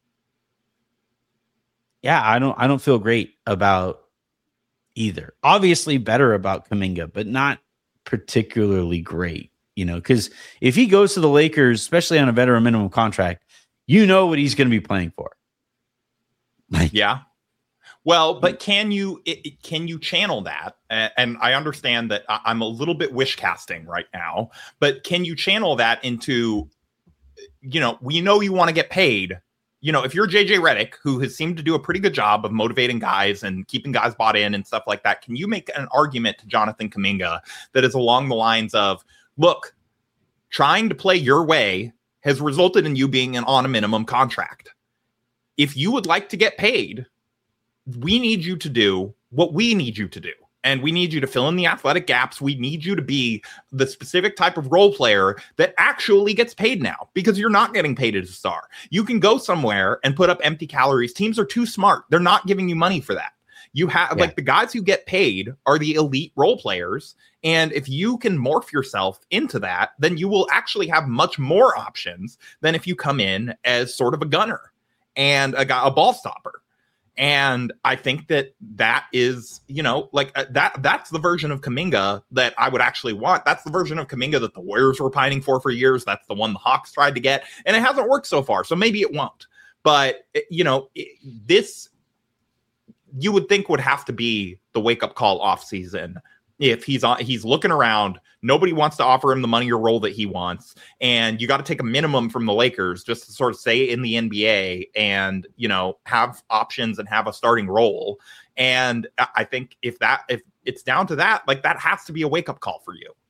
yeah, I don't feel great about either. Obviously better about Kuminga, but not particularly great, because if he goes to the Lakers, especially on a veteran minimum contract, what he's going to be playing for. Yeah. Well, but can you channel that? And I understand that I'm a little bit wish casting right now, but can you channel that into, we know you want to get paid. If you're JJ Redick, who has seemed to do a pretty good job of motivating guys and keeping guys bought in and stuff like that, can you make an argument to Jonathan Kuminga that is along the lines of, look, trying to play your way has resulted in you being on a minimum contract. If you would like to get paid, we need you to do what we need you to do. And we need you to fill in the athletic gaps. We need you to be the specific type of role player that actually gets paid now, because you're not getting paid as a star. You can go somewhere and put up empty calories. Teams are too smart. They're not giving you money for that. You have like the guys who get paid are the elite role players. And if you can morph yourself into that, then you will actually have much more options than if you come in as sort of a gunner and a ball stopper. And I think that is, that's the version of Kuminga that I would actually want. That's the version of Kuminga that the Warriors were pining for years. That's the one the Hawks tried to get, and it hasn't worked so far. So maybe it won't. But, this you would think would have to be the wake up call off season. If he's looking around, nobody wants to offer him the money or role that he wants. And you got to take a minimum from the Lakers just to sort of stay in the NBA and, have options and have a starting role. And I think if it's down to that, like, that has to be a wake up call for you.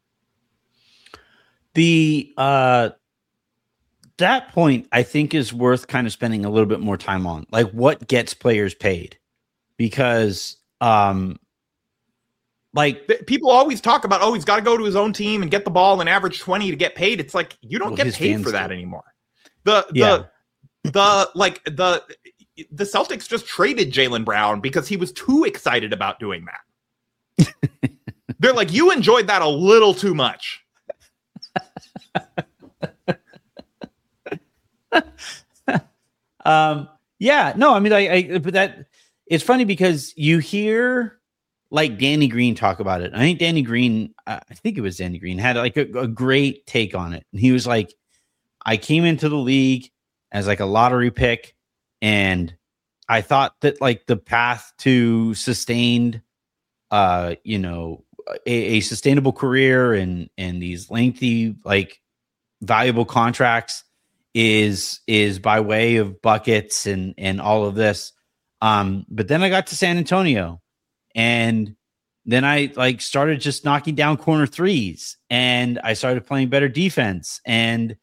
That point, I think, is worth kind of spending a little bit more time on, like, what gets players paid, because, like, people always talk about, he's got to go to his own team and get the ball and average 20 to get paid. It's like, you don't get paid for that anymore. The Celtics just traded Jaylen Brown because he was too excited about doing that. They're like, you enjoyed that a little too much. But that it's funny because you hear like Danny Green talk about it. I think Danny Green, had like a great take on it. And he was like, I came into the league as like a lottery pick, and I thought that like the path to sustained, a sustainable career and these lengthy, like, valuable contracts is by way of buckets and all of this. But then I got to San Antonio, and then I like started just knocking down corner threes, and I started playing better defense, and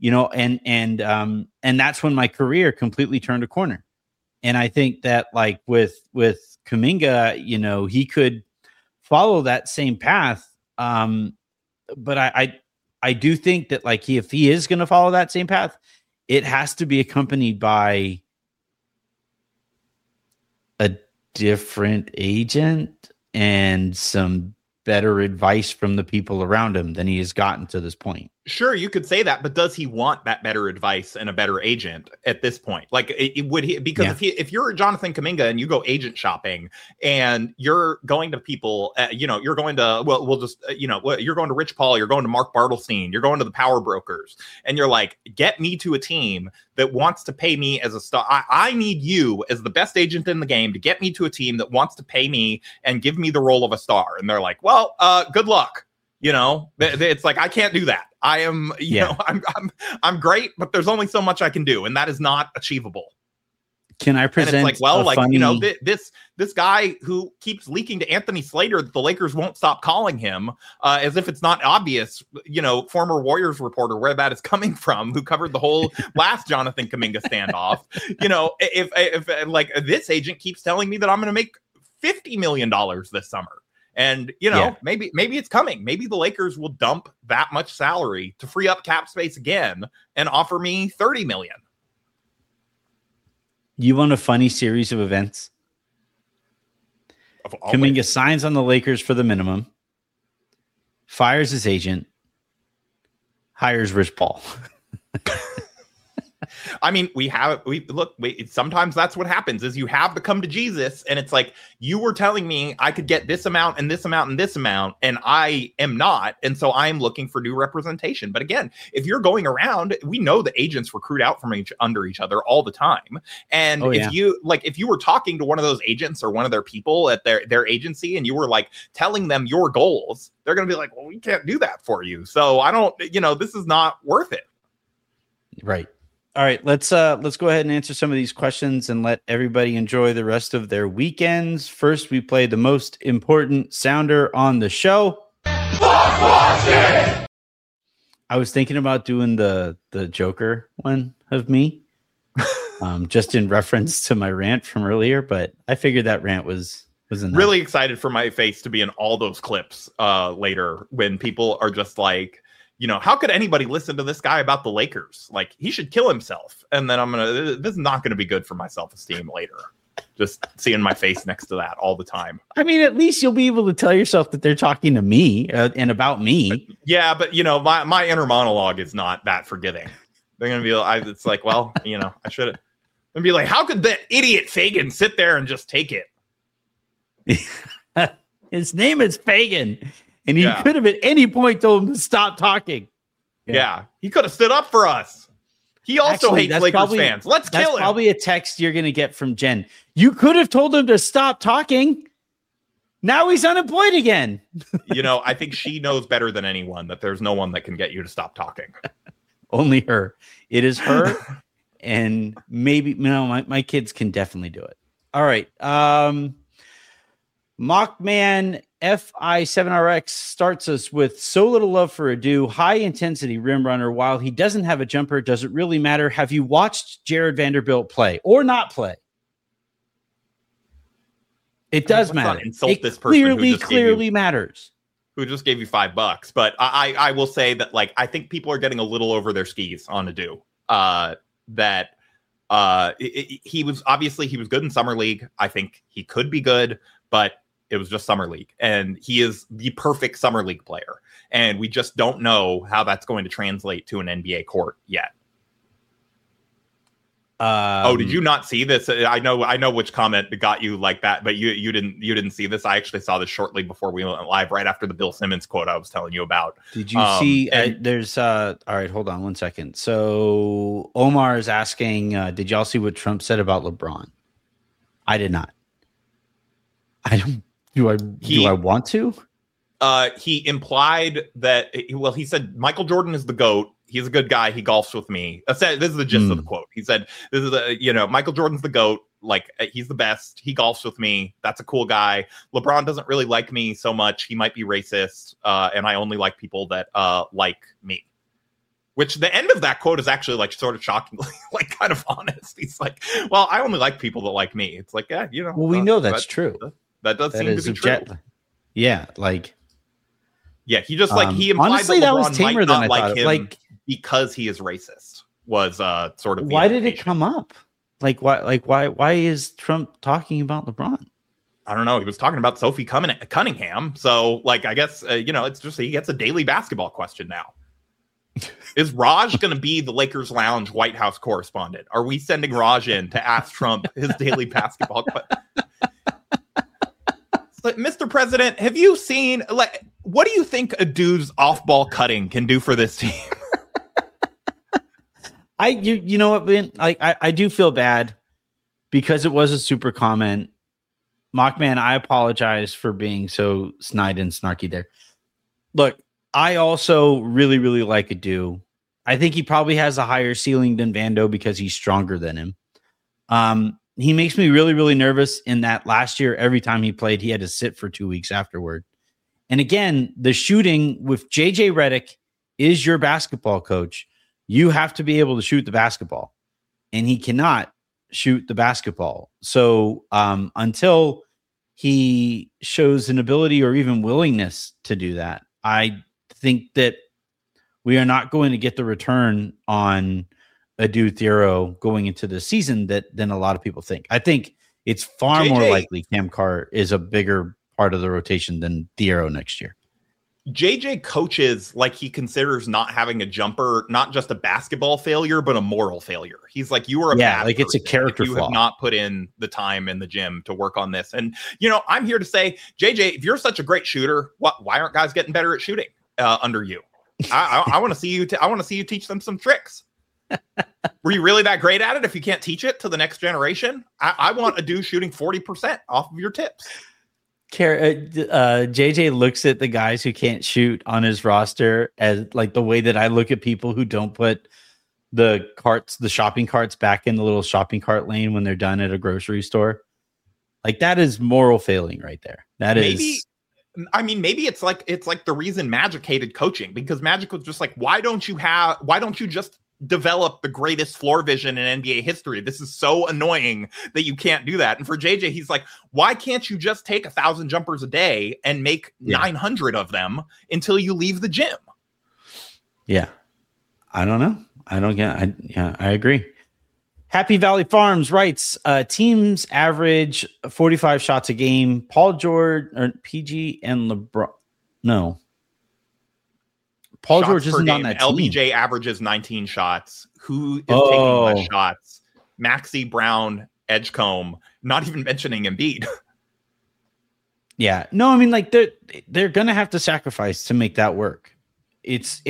that's when my career completely turned a corner. And I think that like with Kuminga, he could follow that same path. But I do think that like if he is going to follow that same path, it has to be accompanied by different agent and some better advice from the people around him than he has gotten to this point. Sure, you could say that, but does he want that better advice and a better agent at this point? Like, would he? Because if you're Jonathan Kuminga and you go agent shopping and you're going to people, you're going to you're going to Rich Paul, you're going to Mark Bartelstein, you're going to the power brokers, and you're like, get me to a team that wants to pay me as a star. I need you as the best agent in the game to get me to a team that wants to pay me and give me the role of a star. And they're like, well, good luck. It's like, I can't do that. I am, I'm great, but there's only so much I can do, and that is not achievable. Can I present? And it's like, well, this guy who keeps leaking to Anthony Slater that the Lakers won't stop calling him, as if it's not obvious. Former Warriors reporter where that is coming from, who covered the whole last Jonathan Kuminga standoff. If like this agent keeps telling me that I'm going to make $50 million this summer. And, maybe it's coming. Maybe the Lakers will dump that much salary to free up cap space again and offer me $30 million. You want a funny series of events? Kuminga signs on the Lakers for the minimum, fires his agent, hires Rich Paul. I mean, sometimes that's what happens is you have to come to Jesus, and it's like, you were telling me I could get this amount and this amount and this amount, and I am not. And so I am looking for new representation. But again, if you're going around, we know the agents recruit out from under each other all the time. And if you were talking to one of those agents or one of their people at their agency, and you were like telling them your goals, they're going to be like, well, we can't do that for you. So I don't, this is not worth it. Right. All right, let's go ahead and answer some of these questions and let everybody enjoy the rest of their weekends. First, we play the most important sounder on the show. I was thinking about doing the Joker one of me, just in reference to my rant from earlier, but I figured that rant was enough. Really excited for my face to be in all those clips later when people are just like, how could anybody listen to this guy about the Lakers? Like, he should kill himself. And then this is not going to be good for my self-esteem later. Just seeing my face next to that all the time. I mean, at least you'll be able to tell yourself that they're talking to me and about me. Yeah, but my inner monologue is not that forgiving. They're going to be, it's like, well, I should have. And be like, how could that idiot Fagan sit there and just take it? His name is Fagan. And he could have at any point told him to stop talking. Yeah. He could have stood up for us. He also hates Lakers fans. Let's kill him. That's probably a text you're going to get from Jen. You could have told him to stop talking. Now he's unemployed again. I think she knows better than anyone that there's no one that can get you to stop talking. Only her. It is her. And maybe, my kids can definitely do it. All right. Mockman FI7RX starts us with so little love for Adu, high intensity rim runner. While he doesn't have a jumper, does it really matter? Have you watched Jared Vanderbilt play or not play? It does matter. It clearly matters. Who just gave you $5? But I will say that, like, I think people are getting a little over their skis on Adu. He was good in summer league. I think he could be good, but it was just summer league, and he is the perfect summer league player. And we just don't know how that's going to translate to an NBA court yet. Did you not see this? I know which comment got you like that, but you didn't see this. I actually saw this shortly before we went live, right after the Bill Simmons quote I was telling you about. Did you see? There's all right. Hold on 1 second. So Omar is asking, did y'all see what Trump said about LeBron? I did not. I don't. Do I want to? He implied that. He said Michael Jordan is the GOAT. He's a good guy. He golfs with me. This is the gist of the quote. He said, "This is Michael Jordan's the GOAT. Like, he's the best. He golfs with me. That's a cool guy. LeBron doesn't really like me so much. He might be racist. And I only like people that like me." Which the end of that quote is actually like sort of shockingly like kind of honest. He's like, "Well, I only like people that like me." It's like, yeah, Well, we know that's true. That does seem to be true. Yeah, like. Yeah, he just he implied honestly, that LeBron was tamer might than not I like thought. him Like, because he is racist. Was sort of. Why did it come up? Why is Trump talking about LeBron? I don't know. He was talking about Sophie Cunningham. So, like, I guess, it's just he gets a daily basketball question now. Is Raj going to be the Lakers Lounge White House correspondent? Are we sending Raj in to ask Trump his daily basketball question? Like, Mr. President, have you seen, like, what do you think a dude's off-ball cutting can do for this team? You know what, Ben? Like, I do feel bad because it was a super comment. Mockman, I apologize for being so snide and snarky there. Look, I also really, really like Adu. I think he probably has a higher ceiling than Vando because he's stronger than him. He makes me really, really nervous in that last year, every time he played, he had to sit for 2 weeks afterward. And again, the shooting with JJ Redick is your basketball coach. You have to be able to shoot the basketball, and he cannot shoot the basketball. So until he shows an ability or even willingness to do that, I think that we are not going to get the return on Adu Thiero going into the season than a lot of people think. I think it's far more likely Cam Carr is a bigger part of the rotation than Thiero next year. JJ coaches like he considers not having a jumper not just a basketball failure, but a moral failure. He's like, you are a bad like it's a character you flaw. Have not put in the time in the gym to work on this. And I'm here to say, JJ, if you're such a great shooter, why aren't guys getting better at shooting under you? I want to see you. I want to see you teach them some tricks. Were you really that great at it? If you can't teach it to the next generation, I want a dude shooting 40% off of your tips. JJ looks at the guys who can't shoot on his roster as like the way that I look at people who don't put the shopping carts back in the little shopping cart lane when they're done at a grocery store. Like, that is moral failing right there. Maybe it's like the reason Magic hated coaching, because Magic was just like, why don't you just develop the greatest floor vision in NBA history? This is so annoying that you can't do that. And for JJ, he's like, why can't you just take 1,000 jumpers a day and make 900 of them until you leave the gym? Yeah. I don't know. I agree. Happy Valley Farms writes, teams average 45 shots a game. Paul George or PG and LeBron. No. Paul George isn't on that team. LBJ averages 19 shots. Who is taking less shots? Maxey, Brown, Edgecombe, not even mentioning Embiid. Yeah. No, I mean, like, they're going to have to sacrifice to make that work. It's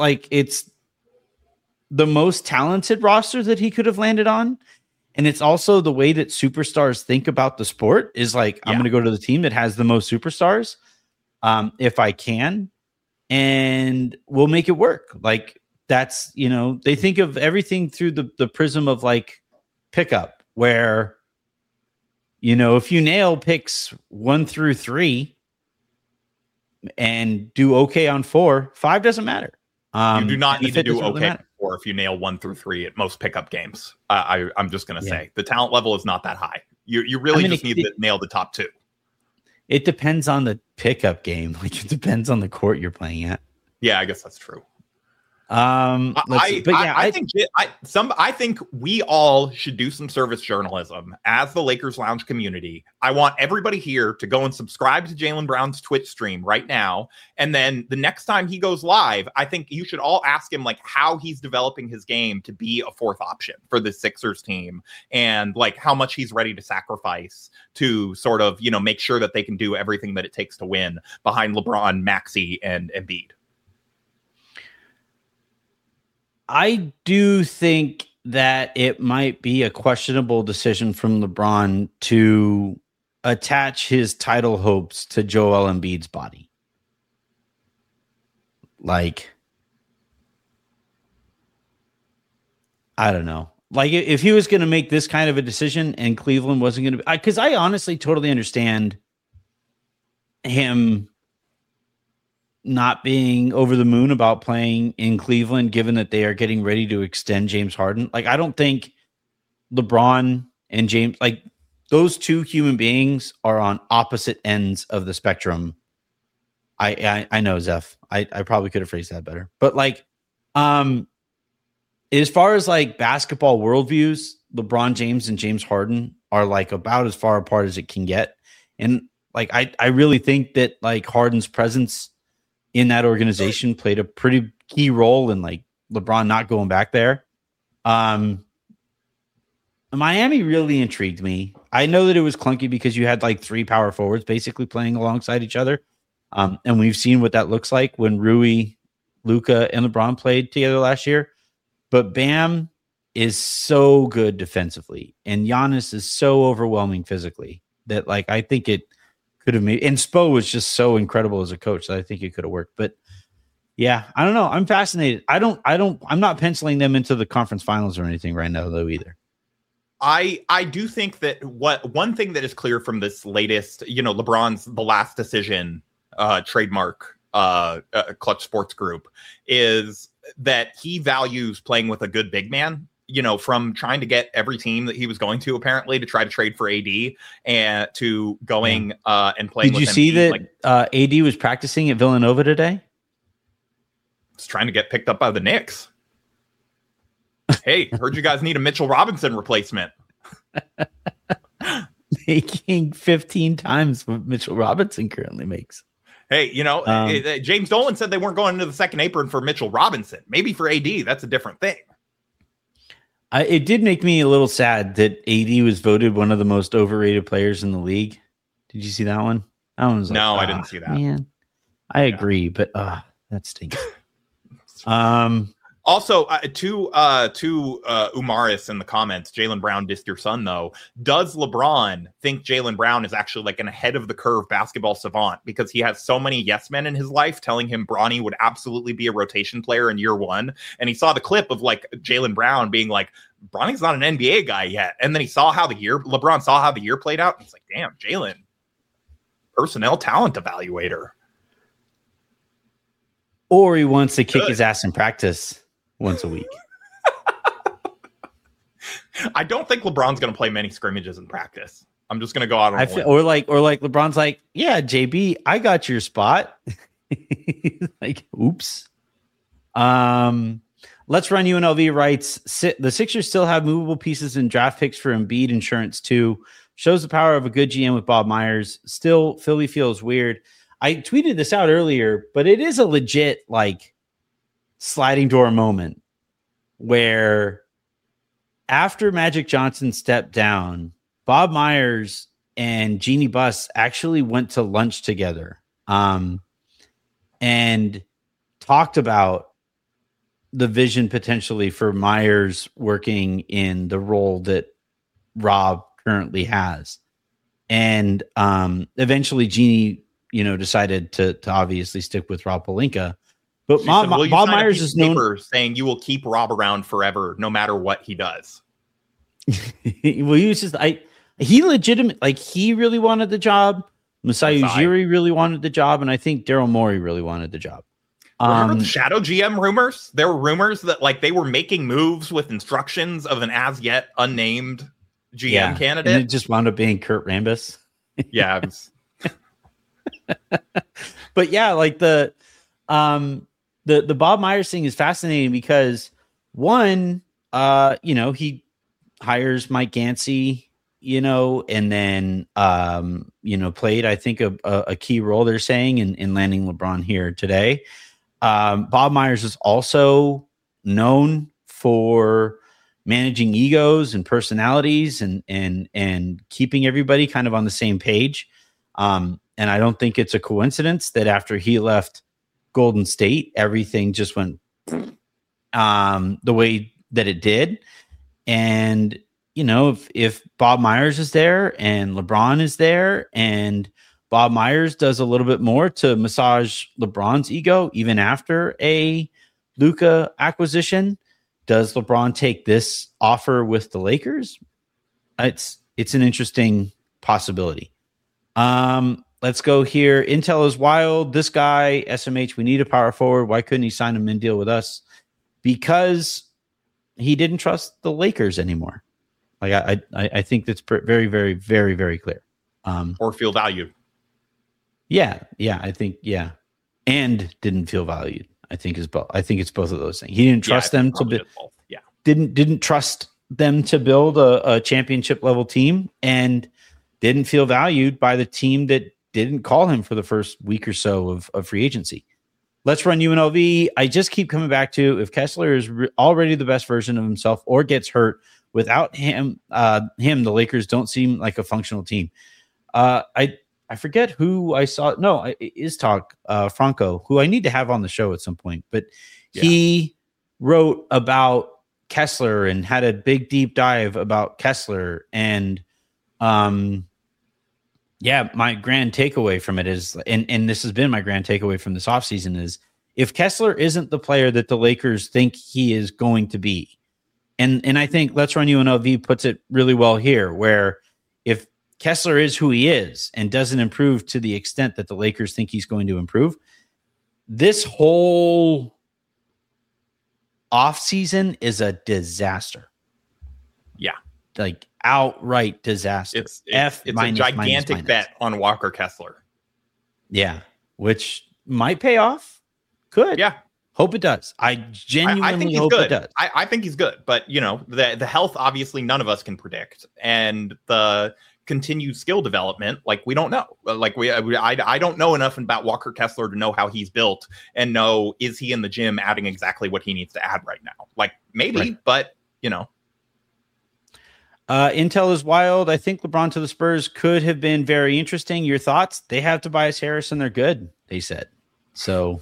the most talented roster that he could have landed on. And it's also the way that superstars think about the sport is like, I'm going to go to the team that has the most superstars if I can, and we'll make it work. Like, that's, they think of everything through the prism of like pickup, where, if you nail picks 1 through 3 and do okay on 4, 5 doesn't matter. You do not need to do okay or if you nail 1 through 3 at most pickup games. I'm just going to say the talent level is not that high. You really just need to nail the top 2. It depends on the pickup game. Like, it depends on the court you're playing at. Yeah, I guess that's true. I think we all should do some service journalism as the Lakers Lounge community. I want everybody here to go and subscribe to Jaylen Brown's Twitch stream right now. And then the next time he goes live, I think you should all ask him like how he's developing his game to be a 4th option for the Sixers team, and like how much he's ready to sacrifice to sort of, make sure that they can do everything that it takes to win behind LeBron, Maxey, and Embiid. I do think that it might be a questionable decision from LeBron to attach his title hopes to Joel Embiid's body. Like, I don't know. Like, if he was going to make this kind of a decision and Cleveland wasn't going to be, because I honestly totally understand him not being over the moon about playing in Cleveland, given that they are getting ready to extend James Harden. Like, I don't think LeBron and James, like, those two human beings are on opposite ends of the spectrum. I know, Zeph. I probably could have phrased that better. But like, as far as like basketball worldviews, LeBron James and James Harden are like about as far apart as it can get. And like, I really think that like Harden's presence in that organization played a pretty key role in like LeBron not going back there. Miami really intrigued me. I know that it was clunky because you had like 3 power forwards basically playing alongside each other. And we've seen what that looks like when Rui, Luka, and LeBron played together last year. But Bam is so good defensively, and Giannis is so overwhelming physically that like I think it could have made. And Spo was just so incredible as a coach that I think it could have worked. But yeah, I don't know. I'm fascinated. I'm not penciling them into the conference finals or anything right now though either. I do think that one thing that is clear from this latest, LeBron's The Last Decision trademark Clutch Sports Group is that he values playing with a good big man, from trying to get every team that he was going to apparently to try to trade for AD and to going and playing. Did you see that AD was practicing at Villanova today? He's trying to get picked up by the Knicks. Hey, heard you guys need a Mitchell Robinson replacement. Making 15 times what Mitchell Robinson currently makes. Hey, James Dolan said they weren't going into the second apron for Mitchell Robinson. Maybe for AD, that's a different thing. It did make me a little sad that AD was voted one of the most overrated players in the league. Did you see that one? That one was I didn't see that. Man, I agree, but that stinks. Also, to Umaris in the comments, Jaylen Brown dissed your son, though. Does LeBron think Jaylen Brown is actually like an ahead-of-the-curve basketball savant because he has so many yes men in his life telling him Bronny would absolutely be a rotation player in year one? And he saw the clip of like Jaylen Brown being like, Bronny's not an NBA guy yet. And then LeBron saw how the year played out. And he's like, damn, Jaylen, personnel talent evaluator. Or he wants to kick his ass in practice once a week. I don't think LeBron's going to play many scrimmages in practice. I'm just going to go out on a limb. Or like LeBron's like, yeah, JB, I got your spot. Like, oops. Let's Run UNLV writes, the Sixers still have movable pieces and draft picks for Embiid insurance too. Shows the power of a good GM with Bob Myers. Still, Philly feels weird. I tweeted this out earlier, but it is a legit like sliding door moment where after Magic Johnson stepped down, Bob Myers and Jeannie Buss actually went to lunch together and talked about the vision potentially for Myers working in the role that Rob currently has. And eventually Jeannie, decided to obviously stick with Rob Pelinka. But Bob Myers is known saying you will keep Rob around forever, no matter what he does. Well, he was just he legitimate, like he really wanted the job. Masai Ujiri really wanted the job, and I think Daryl Morey really wanted the job. Remember the shadow GM rumors? There were rumors that like they were making moves with instructions of an as yet unnamed GM candidate. And it just wound up being Kurt Rambis. Yeah. But yeah, like the Bob Myers thing is fascinating because one, he hires Mike Gansey, and then played, I think, a key role, they're saying, in landing LeBron here today. Bob Myers is also known for managing egos and personalities and keeping everybody kind of on the same page. And I don't think it's a coincidence that after he left Golden State, everything just went the way that it did. And, if Bob Myers is there and LeBron is there and Bob Myers does a little bit more to massage LeBron's ego, even after a Luka acquisition, does LeBron take this offer with the Lakers? It's an interesting possibility. Let's go here. Intel is wild. This guy, SMH, we need a power forward. Why couldn't he sign a min deal with us? Because he didn't trust the Lakers anymore. Like I think that's very, very, very, very clear. Or feel valued. Yeah. I think, yeah. And didn't feel valued. I think it's both of those things. He didn't trust them to build. Didn't trust them to build a championship level team. And didn't feel valued by the team that didn't call him for the first week or so of free agency. Let's run UNLV. I just keep coming back to, if Kessler is already the best version of himself or gets hurt, without him, the Lakers don't seem like a functional team. I forget who I saw. No, it is Franco, who I need to have on the show at some point. But he wrote about Kessler and had a big deep dive about Kessler. And my grand takeaway from it is, and this has been my grand takeaway from this offseason, is if Kessler isn't the player that the Lakers think he is going to be, and I think Let's Run UNLV puts it really well here, where if Kessler is who he is and doesn't improve to the extent that the Lakers think he's going to improve, this whole offseason is a disaster. Yeah. Like outright disaster. It's a gigantic bet on Walker Kessler. Yeah. Which might pay off. Could. Yeah. Hope it does. I genuinely hope it does. I think he's good, but the health, obviously none of us can predict. And the continued skill development, like, we don't know. Like, I don't know enough about Walker Kessler to know how he's built and know, is he in the gym adding exactly what he needs to add right now? Like, maybe, right. But Intel is wild. I think LeBron to the Spurs could have been very interesting. Your thoughts? They have Tobias Harris and they're good, they said. So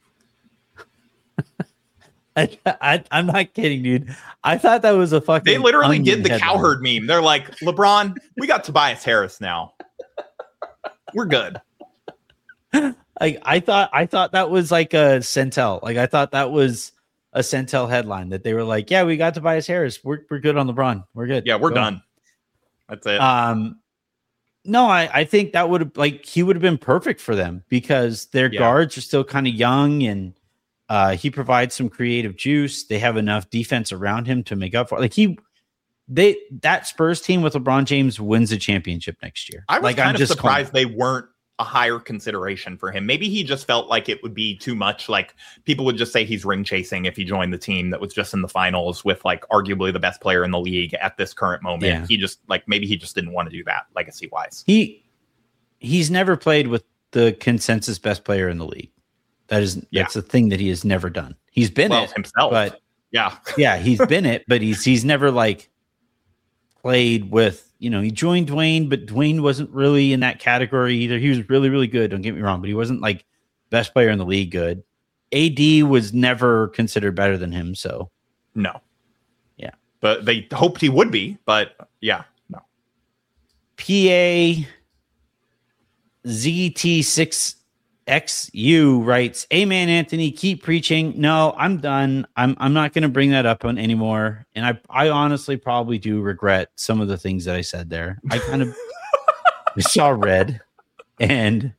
I'm not kidding, dude. I thought that was a fucking. They literally did the Cowherd meme. They're like, LeBron, we got Tobias Harris now. We're good. Like, I thought that was like a Centel. Like, I thought that was a Centel headline that they were like, yeah, we got Tobias Harris. We're good on LeBron. We're good. Yeah, we're done. That's it. No, I think that would have, he would have been perfect for them because their guards are still kind of young and he provides some creative juice. They have enough defense around him to make up for it. That Spurs team with LeBron James wins a championship next year. I was kind of surprised they weren't a higher consideration for him. Maybe he just felt like it would be too much. Like, people would just say he's ring chasing if he joined the team that was just in the finals with arguably the best player in the league at this current moment. Yeah. He just maybe he just didn't want to do that legacy wise. He's never played with the consensus best player in the league. That's a thing that he has never done. He's been it himself, but yeah, he's been it, but he's never played with, he joined Dwayne, but Dwayne wasn't really in that category either. He was really, really good. Don't get me wrong, but he wasn't best player in the league good. AD was never considered better than him. So no. Yeah. But they hoped he would be, but yeah, no. PA ZT6XU writes, amen, Anthony, keep preaching. No, I'm done. I'm not going to bring that up anymore. And I honestly probably do regret some of the things that I said there. I kind of saw red and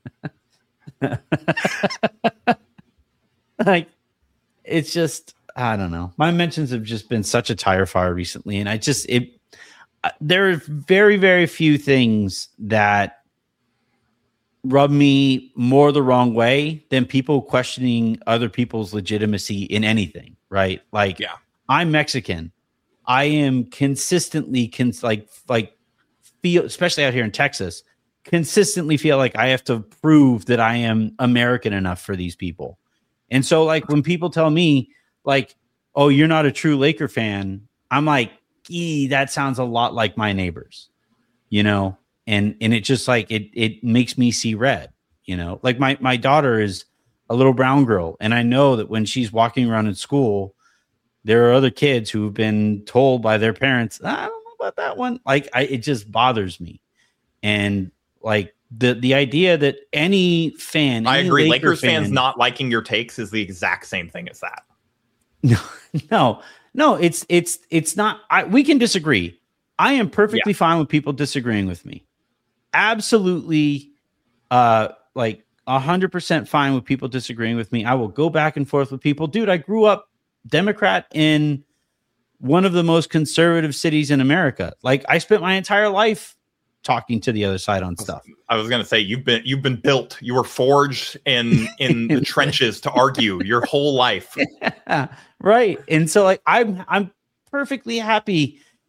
it's just, I don't know. My mentions have just been such a tire fire recently. And there are very, very few things that rub me more the wrong way than people questioning other people's legitimacy in anything, right? I'm Mexican. I am consistently feel, especially out here in Texas, consistently feel like I have to prove that I am American enough for these people. And so when people tell me oh, you're not a true Laker fan, I'm like, that sounds a lot like my neighbors, And it just it makes me see red, my daughter is a little brown girl. And I know that when she's walking around in school, there are other kids who've been told by their parents, I don't know about that one. It just bothers me. And the idea that any fan, I agree. Lakers fans not liking your takes is the exact same thing as that. No, it's not. We can disagree. I am perfectly fine with people disagreeing with me. Absolutely 100% fine with people disagreeing with me. I will go back and forth with people. Dude, I grew up Democrat in one of the most conservative cities in America. I spent my entire life talking to the other side on stuff. I was going to say, you've been built. You were forged in the trenches to argue your whole life. Right. And so I'm perfectly happy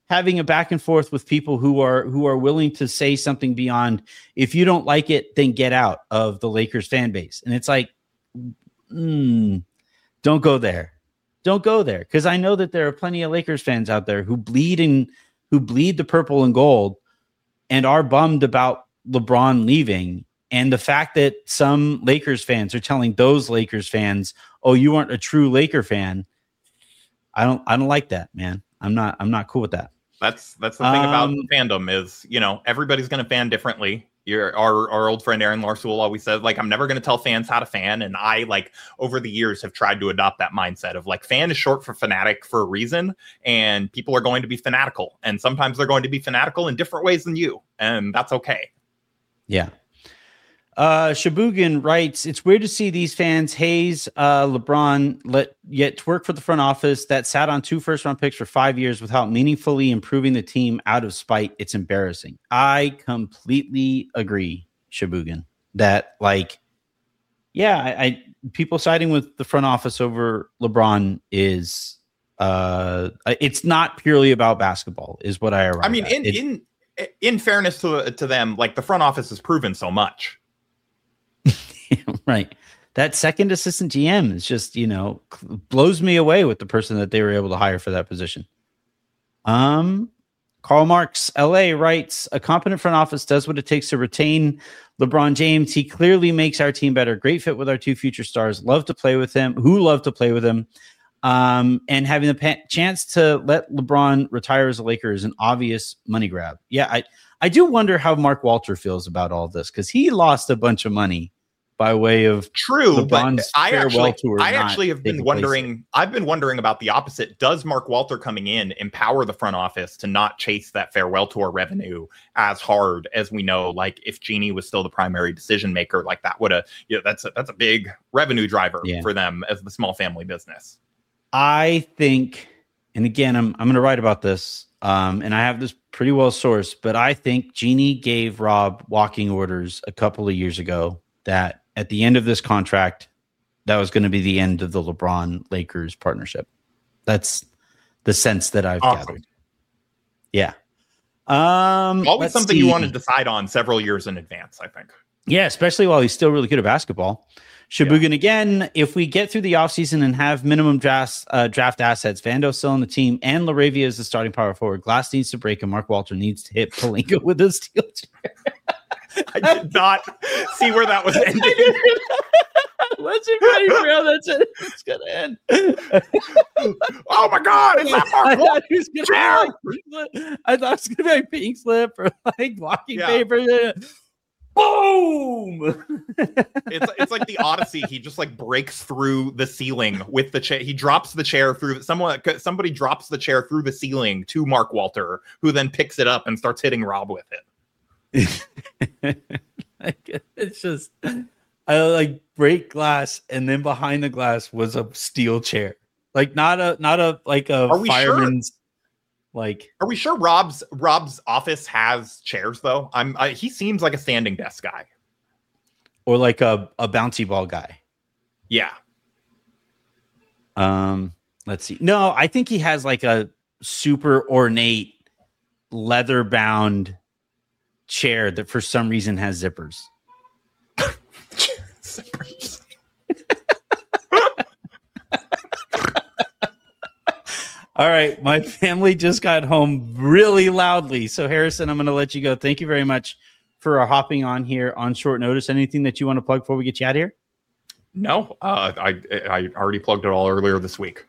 having a back and forth with people who are willing to say something beyond, if you don't like it, then get out of the Lakers fan base. And it's like, don't go there. Don't go there. Because I know that there are plenty of Lakers fans out there who bleed the purple and gold and are bummed about LeBron leaving. And the fact that some Lakers fans are telling those Lakers fans, oh, you aren't a true Laker fan. I don't like that, man. I'm not cool with that. That's the thing about fandom is, everybody's going to fan differently. Our old friend Aaron Larsoul always says, like, I'm never going to tell fans how to fan. And I, like, over the years have tried to adopt that mindset of, like, fan is short for fanatic for a reason. And people are going to be fanatical. And sometimes they're going to be fanatical in different ways than you. And that's okay. Yeah. Shabugan writes, it's weird to see these fans haze LeBron, yet to work for the front office that sat on 2 first-round picks for 5 years without meaningfully improving the team out of spite. It's embarrassing. I completely agree, Shabugan, that, like, yeah, people siding with the front office over LeBron is it's not purely about basketball, is what I arrived I mean, at. In fairness to them, like, the front office has proven so much. Right. That second assistant GM is just, blows me away with the person that they were able to hire for that position. Karl Marx, LA writes, a competent front office does what it takes to retain LeBron James. He clearly makes our team better. Great fit with our 2 future stars. Love to play with him. And having the chance to let LeBron retire as a Laker is an obvious money grab. Yeah, I do wonder how Mark Walter feels about all this, because he lost a bunch of money by way of LeBron's farewell tour. I actually have been wondering. I've been wondering about the opposite. Does Mark Walter coming in empower the front office to not chase that farewell tour revenue as hard as we know? Like, if Jeanie was still the primary decision maker, like that would have, that's a big revenue driver for them as the small family business. I think, and again, I'm going to write about this, and I have this pretty well sourced, but I think Jeanie gave Rob walking orders a couple of years ago that at the end of this contract, that was going to be the end of the LeBron Lakers partnership. That's the sense that I've gathered. Yeah. Always something you want to decide on several years in advance, I think. Yeah, especially while he's still really good at basketball. Shabugan again, if we get through the offseason and have minimum draft assets, Vando still on the team, and LaRavia is the starting power forward, Glass needs to break and Mark Walter needs to hit Pelinka with a steel chair. I did not see where that was ending. Wasn't ready for how it's going to end. Oh my God! Is that Mark Walter? I thought it was going to be like pink slip or like blocking paper. Boom! It's like the Odyssey. He just like breaks through the ceiling with the chair. He drops the chair through. Somebody drops the chair through the ceiling to Mark Walter, who then picks it up and starts hitting Rob with it. It's just, I like break glass, and then behind the glass was a steel chair, like not a like a fireman's. Sure? Like, are we sure Rob's office has chairs though? He seems like a standing desk guy, or like a bouncy ball guy. Yeah. Let's see. No, I think he has like a super ornate leather bound chair that for some reason has zippers. Zippers. All right, my family just got home really loudly. So Harrison, I'm going to let you go. Thank you very much for hopping on here on short notice. Anything that you want to plug before we get you out of here? No, I already plugged it all earlier this week.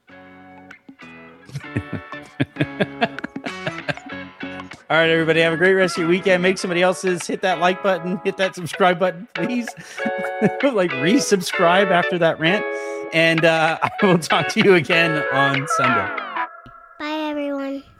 All right, everybody, have a great rest of your weekend. Make somebody else's. Hit that like button. Hit that subscribe button, please. Like resubscribe after that rant. And I will talk to you again on Sunday. Bye, everyone.